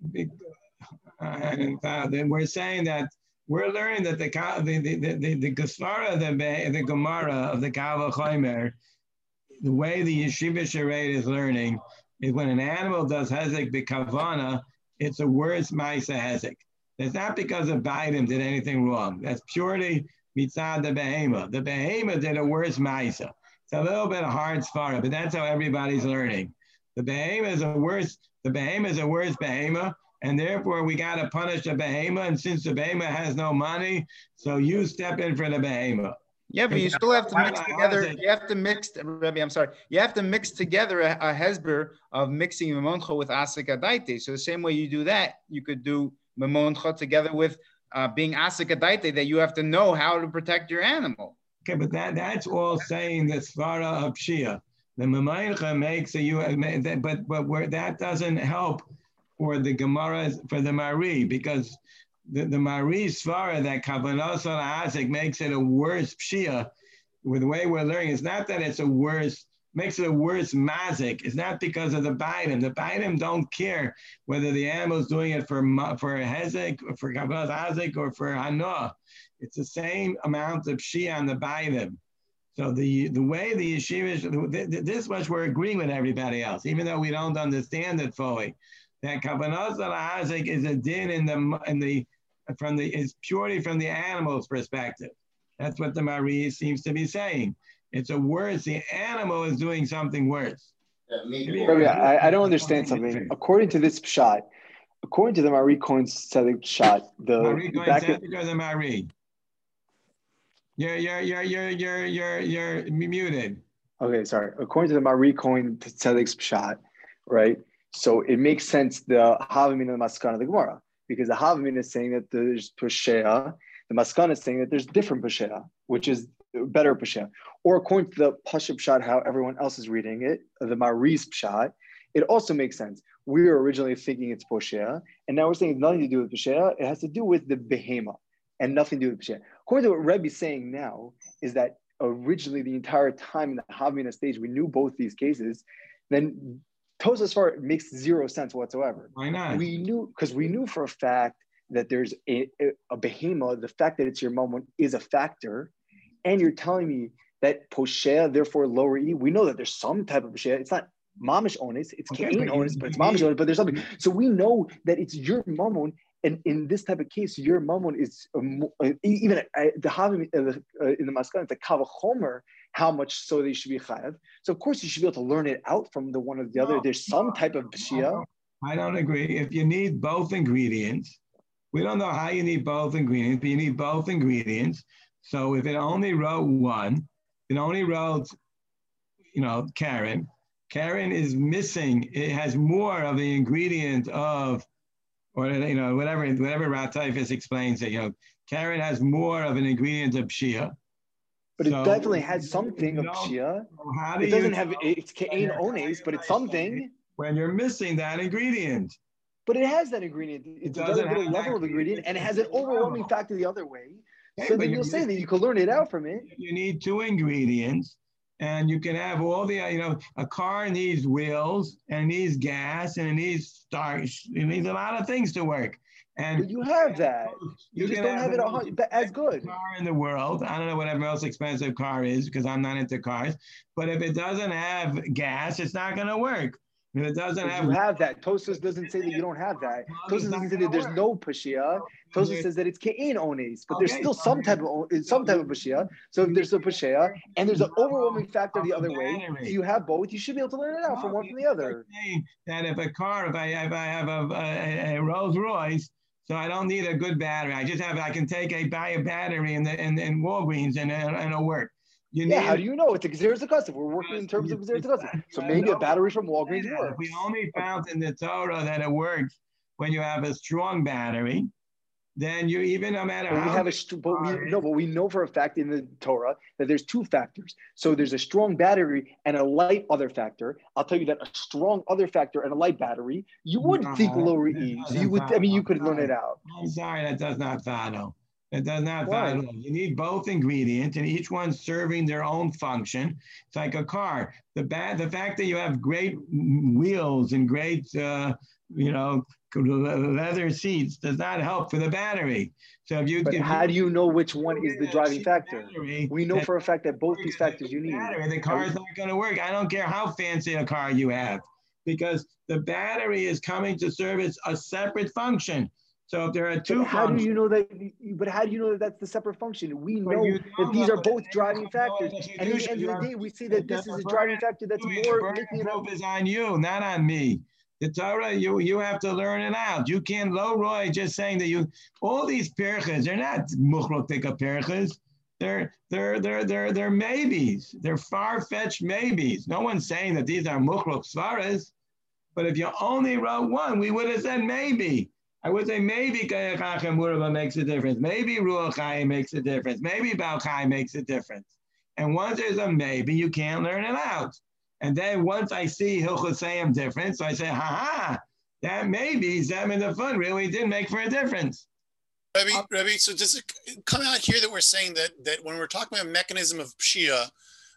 Uh, then we're saying that we're learning that the the the the, the Gesvara, the the Gemara of the Kal V'chomer, the way the Yeshiva Shareit is learning is when an animal does hezek b'kavana, it's a worse ma'isa hezek. It's not because the Baidim did anything wrong. That's purely mitzad the behema. The behema did a worse ma'isa. It's a little bit hard svara, but that's how everybody's learning. The behema is a worse. The behema is a worse behema. And therefore, we got to punish the behema. And since the behema has no money, so you step in for the behema. Yeah, but you still have to mix together. You have to mix, Rabbi, I'm sorry. You have to mix together a, a hezber of mixing Mamoncha with Asik Adaite. So the same way you do that, you could do Mamoncha together with uh, being Asik Adaite, that you have to know how to protect your animal. Okay, but that, that's all saying the Svara of Shia. The Mamoncha makes a you, but, but where that doesn't help for the Gemara, for the Mari, because the, the Mari Svara, that Kavanos on Asik makes it a worse Pshia. With the way we're learning, it's not that it's a worse makes it a worse mazik is not because of the baitim. The baitim don't care whether the animal is doing it for for a hezek, or for kabbalas hazik, or for hanoah. It's the same amount of shia on the baitim. So the, the way the yeshiva, this much we're agreeing with everybody else, even though we don't understand it fully. That kabbalas hazik is a din in the in the from the is purely from the animal's perspective. That's what the Mari seems to be saying. It's a worse. The animal is doing something worse. Rabbi, I, I don't understand something. According to this pshat, according to the Mari Cohen's Tzedek pshat, the Mari Cohen back Tzedek or the Mari? You're you're you're you're you're you're you're muted. Okay, sorry. According to the Mari Cohen Tzedek's pshat, right? So it makes sense the Havamin and the Maskana of the Gemara, because the Havamin is saying that there's Pushea, the Maskana is saying that there's different Pushea, which is better Pushea. Or according to the Pashup Pshat, how everyone else is reading it, the Mari's Pshat, it also makes sense. We were originally thinking it's Pushea, and now we're saying it's nothing to do with Pushea. It has to do with the Behema and nothing to do with Pushea. According to what Rebbe's saying now, is that originally the entire time in the Havamina stage, we knew both these cases, then Tosas Far makes zero sense whatsoever. Why not? We knew, because we knew for a fact that there's a, a, a Behema, the fact that it's your moment is a factor, and you're telling me that Poshea, therefore lower E, we know that there's some type of Poshea. It's not Mamish Onis, it's Okay, Kain but Onis, you- but it's Mamish Onis, but there's something. So we know that it's your Mammon, and in this type of case, your Mammon is, a mo- uh, even uh, the Havim uh, uh, in the Maskana, it's a Kavachomer, how much so they should be chayav. So of course you should be able to learn it out from the one or the other. No, There's some no, type of I Bashia. don't, I don't agree. If you need both ingredients, we don't know how you need both ingredients, but you need both ingredients. So if it only wrote one, it only wrote, you know, Karen. Karen is missing. It has more of the ingredient of, or you know, whatever whatever Rataifis explains it. You know, Karen has more of an ingredient of Shia. But it So, definitely has something you of know, Shia. How do It doesn't you have, know it's Kain Ones, but it's something. when you're missing that ingredient? But it has that ingredient. It's a very doesn't little have that level of ingredient, and it has an overwhelming factor the other way. Okay, So but then you're you'll say that missing- you can learn it out from it. You need two ingredients, and you can have all the, you know, a car needs wheels, and it needs gas, and it needs starch. It needs a lot of things to work. And But you have that. You, just can don't have the it a most hun- but as good. car in the world. I don't know what the most expensive car is because I'm not into cars. But if it doesn't have gas, it's not going to work. If it doesn't But have, you have that. Tosas doesn't say that you don't have that. Tosas doesn't say that there's no Pashia. Tosas says that it's Kain Ones, but there's Okay, still so some type of o- some type of Pashia. So if there's a Pashia and there's an overwhelming factor the other way, so you have both, you should be able to learn it out from one from the other. saying that if a car, if I if I have a, a, a Rolls Royce, so I don't need a good battery. I just have I can take a buy a battery in the in, in Walgreens and, and it'll work. You Yeah, need, how do you know? It's a Xeris If we're working in terms of Xeris So maybe a battery from Walgreens If works. we only found in the Torah that it works when you have a strong battery, then you even no matter But how we have a big st- but we car is, no, but we know for a fact in the Torah that there's two factors. So there's a strong battery and a light other factor. I'll tell you that a strong other factor and a light battery, you would No, think lower that E. So doesn't you would, I mean, you could follow. learn it out. I'm sorry, that does not follow. It does not Why? follow. You need both ingredients, and each one serving their own function. It's like a car. The bad, the fact that you have great wheels and great, uh, you know, leather seats does not help for the battery. So if you, But if how you, do you know which one is the driving factor? battery, We know that- for a fact that both these factors you need. battery, the car is not going to work. I don't care how fancy a car you have, because the battery is coming to service a separate function. So if there are two But how do functions, you know that? But how do you know that that's the separate function? We But know you that don't these know are that both they driving don't know factors. that you And at do the end of should the day, we see that this is a driving factor that's The more burden making it. of proof is on you, not on me. The Torah, you you have to learn it out. You can't low Roy just saying that you all these perchas, they're not muchrotika perchas. They're they're they're they're they're maybes. They're far-fetched maybes. No one's saying that these are muchrok svaras. But if you only wrote one, we would have said maybe. I would say maybe Kayachachem Muraba makes a difference. Maybe Ruach Chaim makes a difference. Maybe Baal Chaim makes a difference. And once there's a maybe, you can't learn it out. And then once I see Hilchosayim difference, so I say, ha ha, that maybe Zem in the fun really did make for a difference. Rebbe, Rebbe, so does it come out here that we're saying that that when we're talking about a mechanism of Pshia,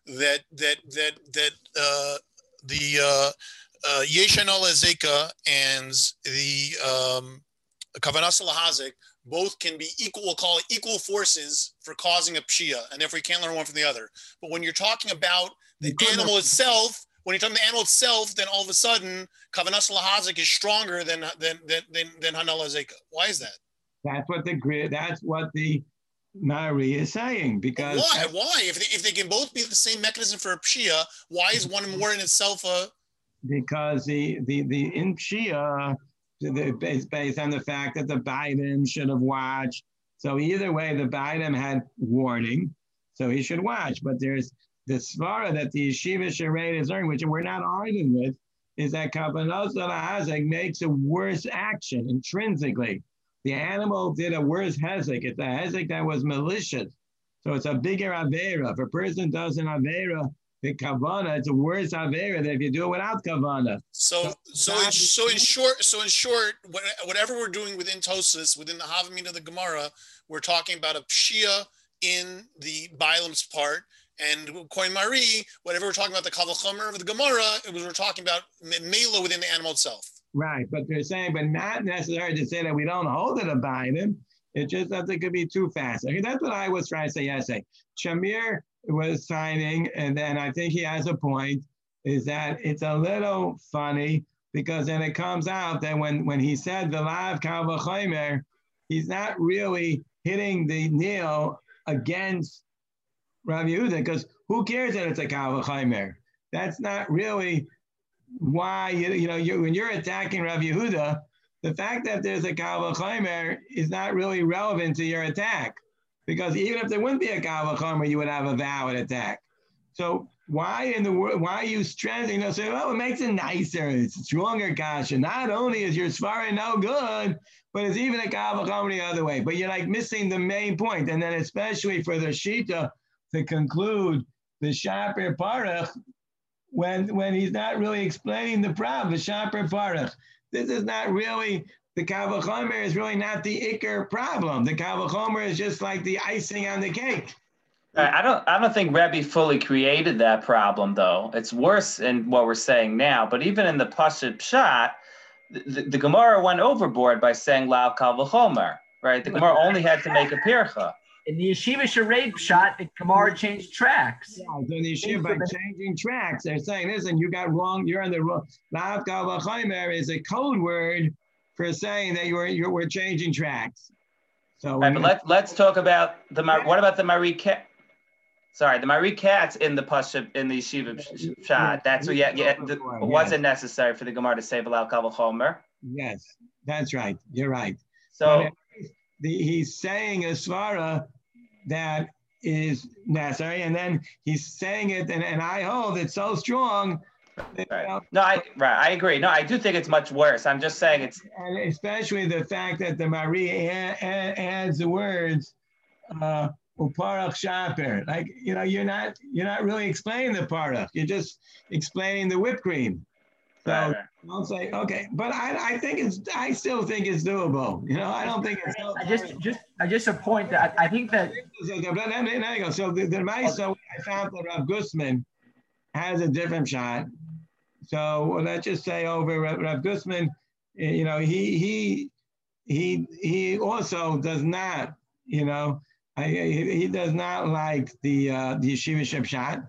that that that that uh, the uh, uh, Yeshan al Ezeka and the um, Kavanas al-Hazik both can be equal, we'll call it equal forces for causing a pshia, and therefore you can't learn one from the other. But when you're talking about the animal itself, when you're talking the animal itself, then all of a sudden Kavanas al-Hazik is stronger than than than than, than Hanal Ezeka. Why is that? That's what the grid. That's what the Mari is saying. Because why? Why? If they, if they can both be the same mechanism for a pshia, why is one more in itself a? Because the the the in pshia, it's based on the fact that the Biden should have watched. So either way, the Biden had warning, so he should watch. But there's the svara that the yeshiva charade is learning, which we're not arguing with, is that Kavanos al-Hazik makes a worse action intrinsically. The animal did a worse hezek. It's a hezek that was malicious. So it's a bigger avera. If a person does an avera, the kavana, it's a worse avera than if you do it without kavana. So, so, in, so in short, so in short, whatever we're doing within Tosas, within the Havamina of the Gemara, we're talking about a pshia in the Bailam's part. And according to Mari, whatever we're talking about the Kavachomer of the Gemara, it was we're talking about Mela within the animal itself. Right, but they're saying, but not necessarily to say that we don't hold it abide him. It's just that it could be too fast. Okay, that's what I was trying to say yesterday. Shamir was signing, and then I think he has a point, is that it's a little funny because then it comes out that when, when he said the Lav Kal V'chomer, he's not really hitting the nail against Rav Yehuda, because who cares that it's a Kal V'chomer? That's not really why, you, you know, you, when you're attacking Rav Yehuda, the fact that there's a Kal V'chomer is not really relevant to your attack, because even if there wouldn't be a Kal V'chomer, you would have a valid attack. So why in the world, why are you stressing, you know, say, oh, it makes it nicer, it's a stronger kasha. Not only is your svara no good, but it's even a Kal V'chomer the other way. But you're like missing the main point. And then especially for the Shita to conclude the Shaper Parach, when when he's not really explaining the problem, the Shaper Parach. This is not really, the Kal V'chomer is really not the Iker problem. The Kal V'chomer is just like the icing on the cake. I don't I don't think Rebbe fully created that problem, though. It's worse in what we're saying now. But even in the Pashut Pshat, the, the Gemara went overboard by saying Lav Kal V'chomer, right? The Gemara only had to make a pircha. In the Yeshiva Charade shot, the Gemara changed tracks. Yeah, so the Yeshiva, by changing tracks, they're saying, listen, you got wrong, you're on the wrong. Lav Kal V'chomer is a code word for saying that you were you were changing tracks. So right, but let's let's talk about the what about the Marie Cat? Sorry, the Marie Katz in the Pasha in the Yeshiva shot. That's what yeah, yeah the, wasn't necessary for the Gemara to say Lav Kal V'chomer. Yes, that's right. You're right. So the, he's saying a svara that is necessary, and then he's saying it, and, and I hold it's so strong. That, right. You know, no, I right, I agree. No, I do think it's much worse. I'm just saying it's, and especially the fact that the Marie a, a, adds the words uh, uparach shaper. Like, you know, you're not you're not really explaining the parach. You're just explaining the whipped cream. So right. I'll say, okay, but I, I think it's, I still think it's doable. You know, I don't think it's. I just, just, I just a point that I, I think that. So the, the mice, so I found that Rav Gusman has a different shot. So well, let's just say over Rav, Rav Gusman, you know, he, he, he, he also does not, you know, I, he, he does not like the, uh, the Yeshiva Sheb shot.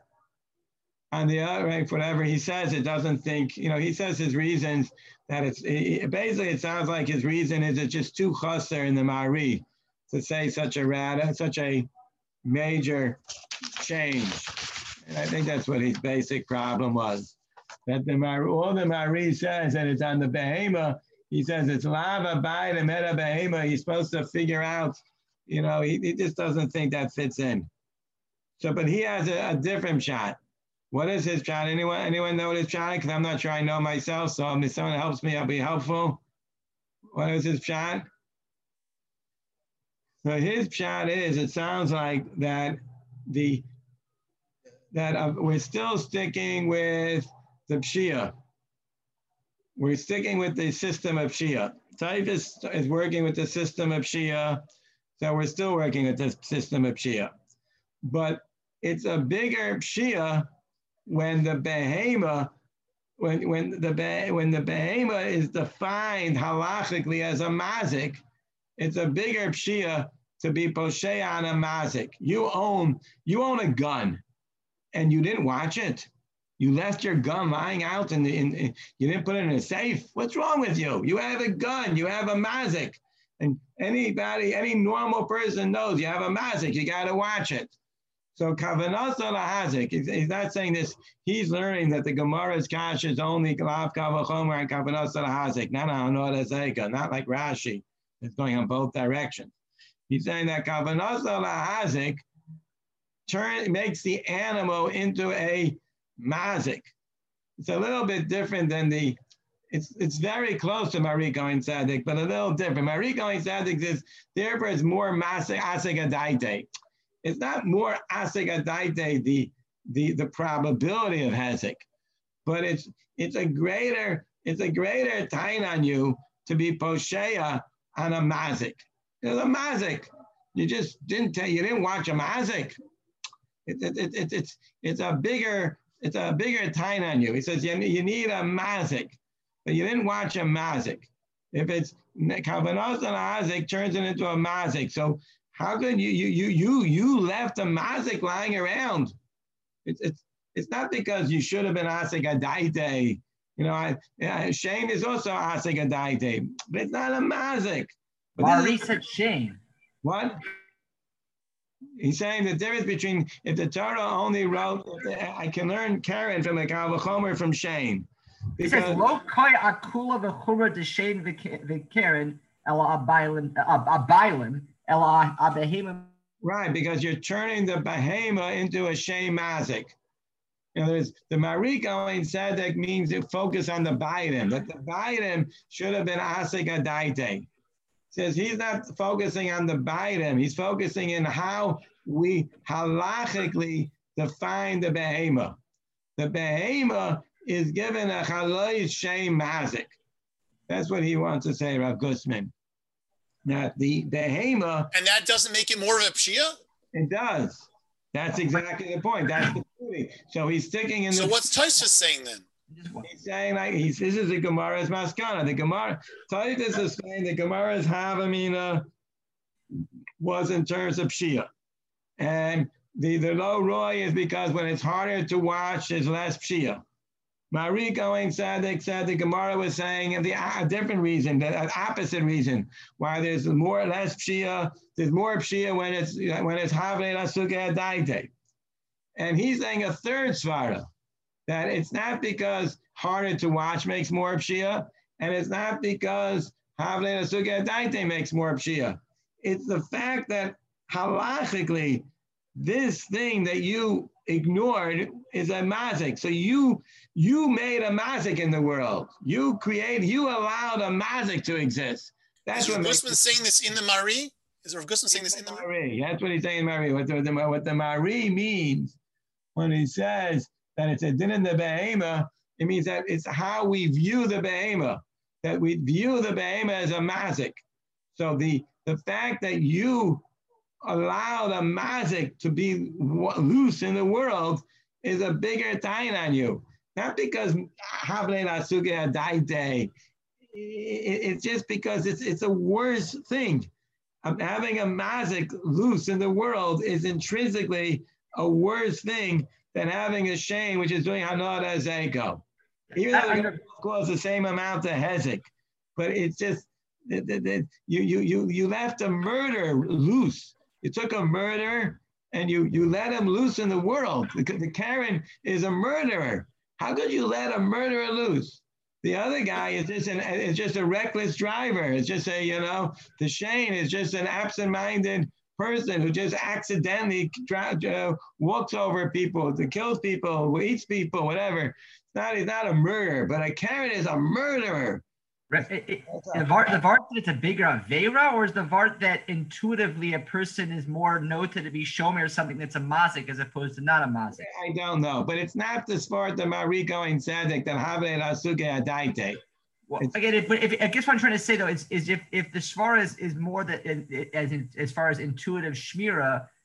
On the other, right, whatever he says, it doesn't think, you know, he says his reasons that it's, it, basically it sounds like his reason is it's just too chasser in the Mari to say such a rada, such a major change. And I think that's what his basic problem was. That the Mari, all the Mari says that it's on the behema, he says it's lava by the meta behema, he's supposed to figure out, you know, he, he just doesn't think that fits in. So, but he has a, a different shot. What is his shot? Anyone, anyone know what his shot? Because I'm not sure I know myself. So if someone helps me, I'll be helpful. What is his shot? So his shot is, it sounds like that the that uh, we're still sticking with the Pshia. We're sticking with the system of Shia. Taifus is working with the system of Shia. So we're still working with the system of Shia. But it's a bigger pshia when the behema, when when the when the behema is defined halachically as a mazik, it's a bigger pshia to be posheya on a mazik. You own you own a gun, and you didn't watch it. You left your gun lying out in the in, in you didn't put it in a safe. What's wrong with you? You have a gun. You have a mazik, and anybody, any normal person knows you have a mazik. You got to watch it. So kavanasa lahazik, he's not saying this. He's learning that the Gemara's kash is only lav kavachomer and kavanasa lahazik, not on odazeka, not like Rashi. It's going on both directions. He's saying that kavanasa lahazik turn makes the animal into a mazik. It's a little bit different than the. It's it's very close to Mariko and Sadik, but a little different. Mariko and Sadik is therefore it's more masik asik adaite. It's not more asik adaite, the, the, the probability of hezek, but it's it's a greater it's a greater tain on you to be posheya on a mazik. There's a mazik. You just didn't tell you didn't watch a mazik. It, it, it, it, it's it's a bigger it's a bigger tain on you. He says you, you need a mazik, but you didn't watch a mazik. If it's kavanos and mazik turns it into a mazik. So how could you you you you you left a mazik lying around? It's it's it's not because you should have been asik adaite. You know, I, yeah, shame is also asik adaite, but it's not a mazik. Mari said shame. What? He's saying the difference between if the Torah only wrote, I can learn Karen from the Kal V'chomer from shame. It says lo koi akula v'chumra de shame v'karen ela abaylim abaylim. Right, because you're turning the behema into a shame mazik. You know, there's the Mariko in Sadek means to focus on the baidim, but the baidim should have been asik adaite. Says he's not focusing on the baidim, he's focusing in how we halachically define the behema. The behema is given a chaloi shame mazik. That's what he wants to say, Rav Gusman. Now, the behema... And that doesn't make it more of a pshia? It does. That's exactly the point. That's the beauty. So he's sticking in the... So what's Tosfos saying then? He's saying, like, he's, this is the Gemara's maskana. The Gemara... Tosfos is saying the Gemara's havamina was in terms of pshia. And the, the low roy is because when it's harder to watch, there's less pshia. Mariko and Sadik said the Gemara was saying the a different reason, the opposite reason, why there's more or less pshia. There's more pshia when it's when it's havle asuke adaite, and he's saying a third svara that it's not because harder to watch makes more pshia, and it's not because havle asuke adaite makes more pshia. It's the fact that halachically this thing that you ignored is a mazik. So you you made a mazik in the world. You created, you allowed a mazik to exist. That's is what Rav Gusman saying this in the Mari? Is Rav Gusman saying this in the Mari? That's what he's saying in Mari. What the, the, what the Mari means when he says that it's a din in the behema, it means that it's how we view the behema, that we view the behema as a mazik. So the, the fact that you allowed a mazik to be loose in the world is a bigger tain on you. Not because havle asuke adaite. It's just because it's it's a worse thing. Having a mazik loose in the world is intrinsically a worse thing than having a shame, which is doing hanod azeko. Even though it cause the same amount of hezek, but it's just that, that, that you you you you left a murder loose. You took a murderer and you, you let him loose in the world. The, the Karen is a murderer. How could you let a murderer loose? The other guy is just an is just a reckless driver. It's just a, you know, the Shane is just an absent-minded person who just accidentally uh, walks over people, to kills people, who eats people, whatever. It's not, he's not a murderer, but a Karen is a murderer. Right. It, it, the Vart, the Vart that it's a bigger Avera, or is the Vart that intuitively a person is more noted to be Shomer something that's a Mazik as opposed to not a Mazik? I don't know, but it's not the Svart the Mariko and Sadik that Havle Asuke Adaite. Well, again, it, but if, I guess what I'm trying to say though is, is if, if the Svara is, is more that as in, as far as intuitive Shmira,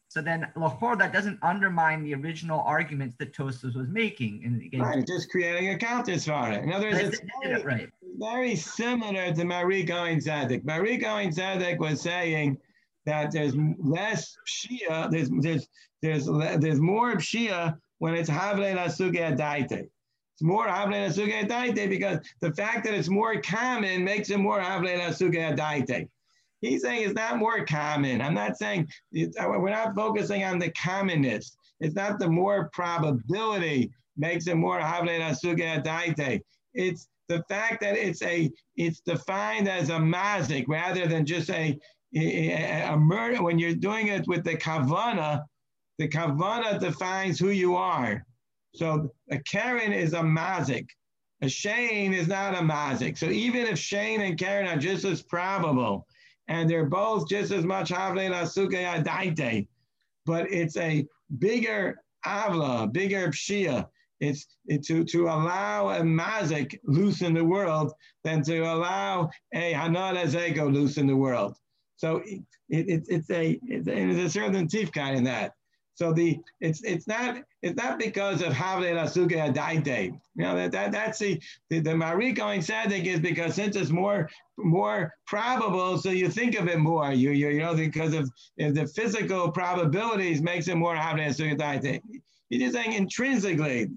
So then, l'chor, that doesn't undermine the original arguments that Tosfos was making. And again, right, just creating a counter for it. In other words, it's very, right. very similar to Marie Cohen Tzedek. Marie Cohen Tzedek was saying that there's less Shia, there's there's there's there's more Shia when it's Havle Nasuge Daite. It's more Havle Nasuge Daite because the fact that it's more common makes it more Havle Nasuge Daite. He's saying it's not more common. I'm not saying, we're not focusing on the commonness. It's not the more probability makes it more Havle Nasuge Daite. It's the fact that it's a, it's defined as a mazik rather than just a, a, a murder. When you're doing it with the kavana, the kavana defines who you are. So a Karen is a mazik. A Shane is not a mazik. So even if Shane and Karen are just as probable, and they're both just as much Havle Nasuge Daite, but it's a bigger Avla, bigger Pshia. It's it, to, to allow a mazik loose in the world than to allow a Hanad Azego loose in the world. So it, it, it's a it's a, there's a certain tifka in that. So the it's it's not it's not because of Havle Nasuge Daite. You know that, that that's the the, the Marie Cohen Tzedek is because since it's more more probable, so you think of it more. You you you know because of if the physical probabilities makes it more Havle Nasuge Daite. You're just saying intrinsically,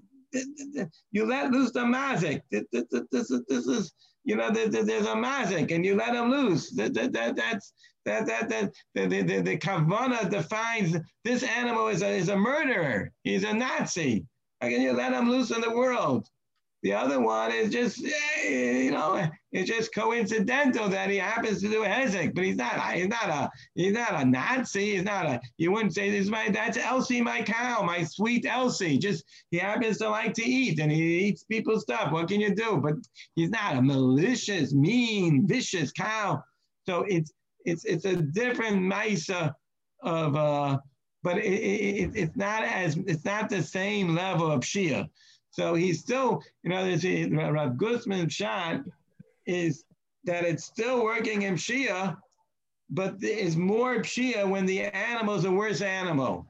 you let loose the mazik. This, this, this, this is you know there's a mazik and you let them loose. That, that, that that's. That that that the the, the, the kavana defines this animal is a is a murderer. He's a Nazi. How can you let him loose in the world? The other one is just you know it's just coincidental that he happens to do a hezek, but he's not he's not a he's not a Nazi. He's not a you wouldn't say this is my that's Elsie, my cow, my sweet Elsie. Just he happens to like to eat and he eats people's stuff. What can you do? But he's not a malicious, mean, vicious cow. So it's It's it's a different Maisa of, uh, but it, it, it's not as it's not the same level of Shia. So he's still, you know, there's a, Rav Guzman's shot is that it's still working in Shia, but it's more Shia when the animal's a worse animal.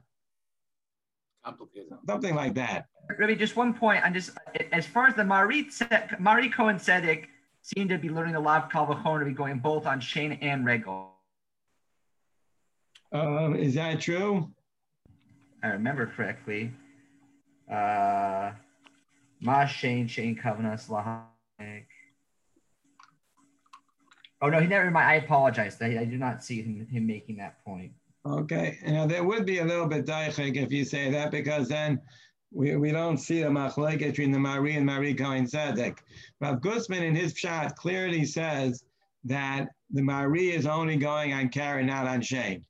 Complicated. Something like that. Rabbi, just one point. I'm just as far as the Marie Marie Cohen Tzedek seem to be learning the Lav Kal V'Chomer to be going both on Shane and Regal. Um, is that true? I remember correctly. Uh, Ma Shane, Shane Kavanas, Lahak. Oh, no, he never mind. I apologize. I, I do not see him, him making that point. Okay. Now, there would be a little bit daichik if you say that, because then we, we don't see a machlek between the Marie and Marie Cohen Tzedek. Rav Guzman in his shot clearly says that the Marie is only going on Karen, not on Shane.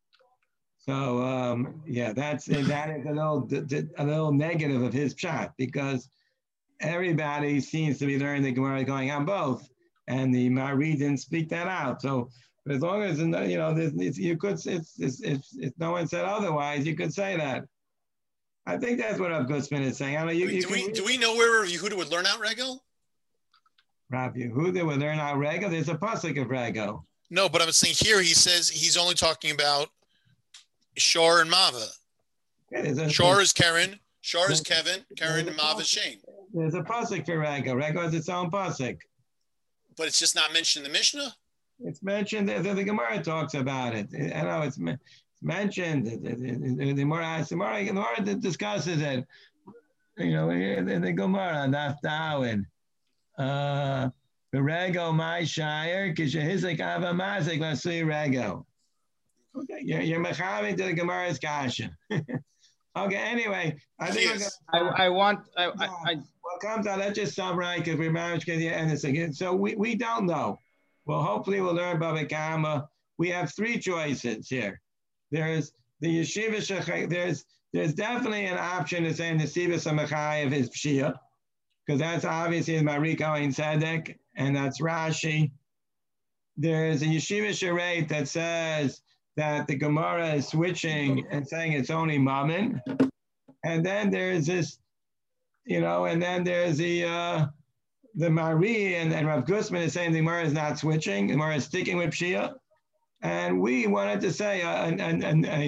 So um, yeah, that's that is a little a little negative of his shot because everybody seems to be learning the Gemara going on both, and the Marie didn't speak that out. So but as long as you know, it's, you could it's, it's, if if no one said otherwise, you could say that. I think that's what Rav Guzman is saying. I mean, you, do, you do can, we do we know where Rav Yehuda would learn out Rego? Rav Yehuda would learn out Rego. There's a pasuk of Rego. No, but I'm saying here he says he's only talking about Shor and Mava. Yeah, Shor is Karen, Shor is Kevin, Karen and Mava is Shane. There's a pasuk for Rego. Rego has its own pasuk. But it's just not mentioned in the Mishnah? It's mentioned, the, the, the Gemara talks about it. I know it's, it's mentioned, the, the, the, the Gemara, the Gemara discusses it, you know, in the, the Gemara, Daf Dawin. Uh, the Rego, my shire, Kishahizik Ava Mazik, Lasui Rego. Okay, you're, you're mechavi to the Gemara's kasha. Okay, anyway, I think yes. we're gonna, I, I want, I, I, I well, comes out, let's just summarize because we're managed to end this again. So we, we don't know. Well, hopefully we'll learn Bava Kama. We have three choices here. There's the Yeshiva Shechai, there's there's definitely an option to say Nesiva Samachai of his Pshia, because that's obviously Marie Cohen Tzedek, and that's Rashi. There's a Yeshiva Shareit that says that the Gemara is switching and saying it's only Mammon. And then there's this, you know, and then there's the uh, the Marie, and, and Rav Guzman is saying the Gemara is not switching, the Gemara is sticking with Pshia. And we wanted to say a, a, a,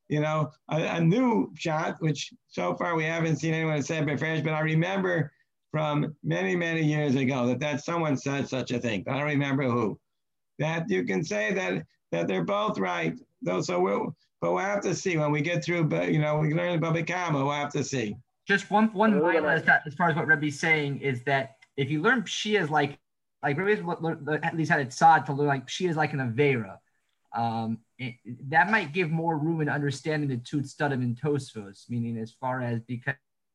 you know, a, a new shot, which so far we haven't seen anyone say before, but I remember from many, many years ago that, that someone said such a thing. I don't remember who. That you can say that that they're both right. Though, so we'll, but we'll have to see when we get through. But you know, we learn about Kama. We'll have to see. Just one one mile as, as far as what Rebbe's saying is that if you learn Pshia is like like Rebbe's at least had it sad to learn like Pshia is like an Avera. Um, it, that might give more room in understanding the Tut Studim and Tosfos, meaning as far as because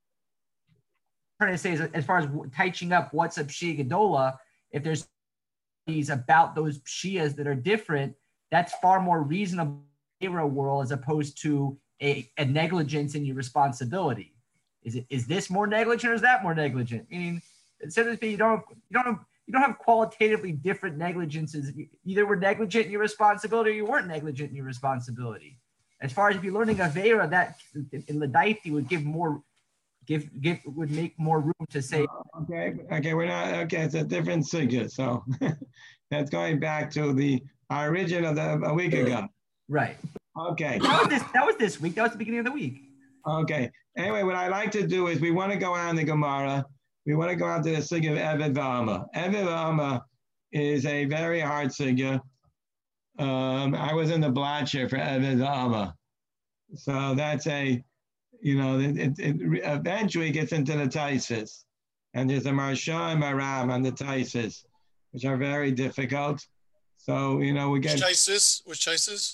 I'm trying to say is as far as touching up what's a Pshia Gedola, if there's these about those Pshias that are different, that's far more reasonable in a world as opposed to a, a negligence in your responsibility. Is it is this more negligent or is that more negligent? Meaning, instead of you don't you don't have, you don't have qualitatively different negligences. Either we're negligent in your responsibility or you weren't negligent in your responsibility. As far as if you're learning Avera, that in Ladaiti would give more give give would make more room to say. Okay, okay, we're not okay. It's a different sugya, so that's going back to the origin of the a week ago. Right. Okay. That was this. That was this week. That was the beginning of the week. Okay. Anyway, what I like to do is we want to go on the Gemara. We want to go on to the sugya of Eved V'ama. Eved V'ama is a very hard sugya. Um, I was in the Blatcher for Eved V'ama, so that's a, you know, it, it, it eventually gets into the Taisis, and there's a Marsha and Maram on the Taisis, which are very difficult. So you know we get. Which Taisis? Which Taisis?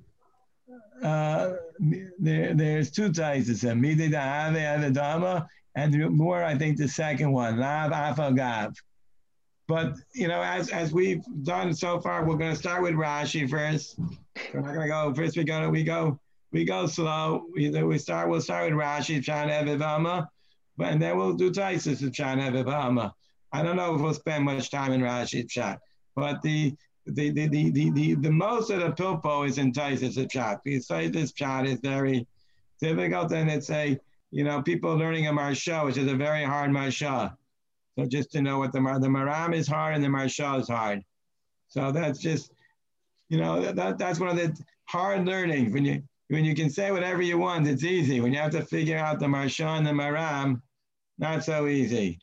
Uh, there, there's two Taisis, Midi Da'ave Avedama, and more, I think, the second one, Lav Afagav. But, you know, as, as we've done so far, we're going to start with Rashi first. We're not going to go, first we go, we go, we go slow. We, we start, we'll start with Rashi, Pshat Evivama, and then we'll do Taisis of Pshat Evivama. I don't know if we'll spend much time in Rashi Pshat, but the The the, the, the, the the most of the pilpo is in Taisis Pshat. Because Taisis Pshat is very difficult, and it's a, you know, people learning a Marsha, which is a very hard Marsha. So just to know what the the Maram is hard and the Marsha is hard. So that's just, you know, that, that that's one of the hard learnings. When you when you can say whatever you want, it's easy. When you have to figure out the Marsha and the Maram, not so easy.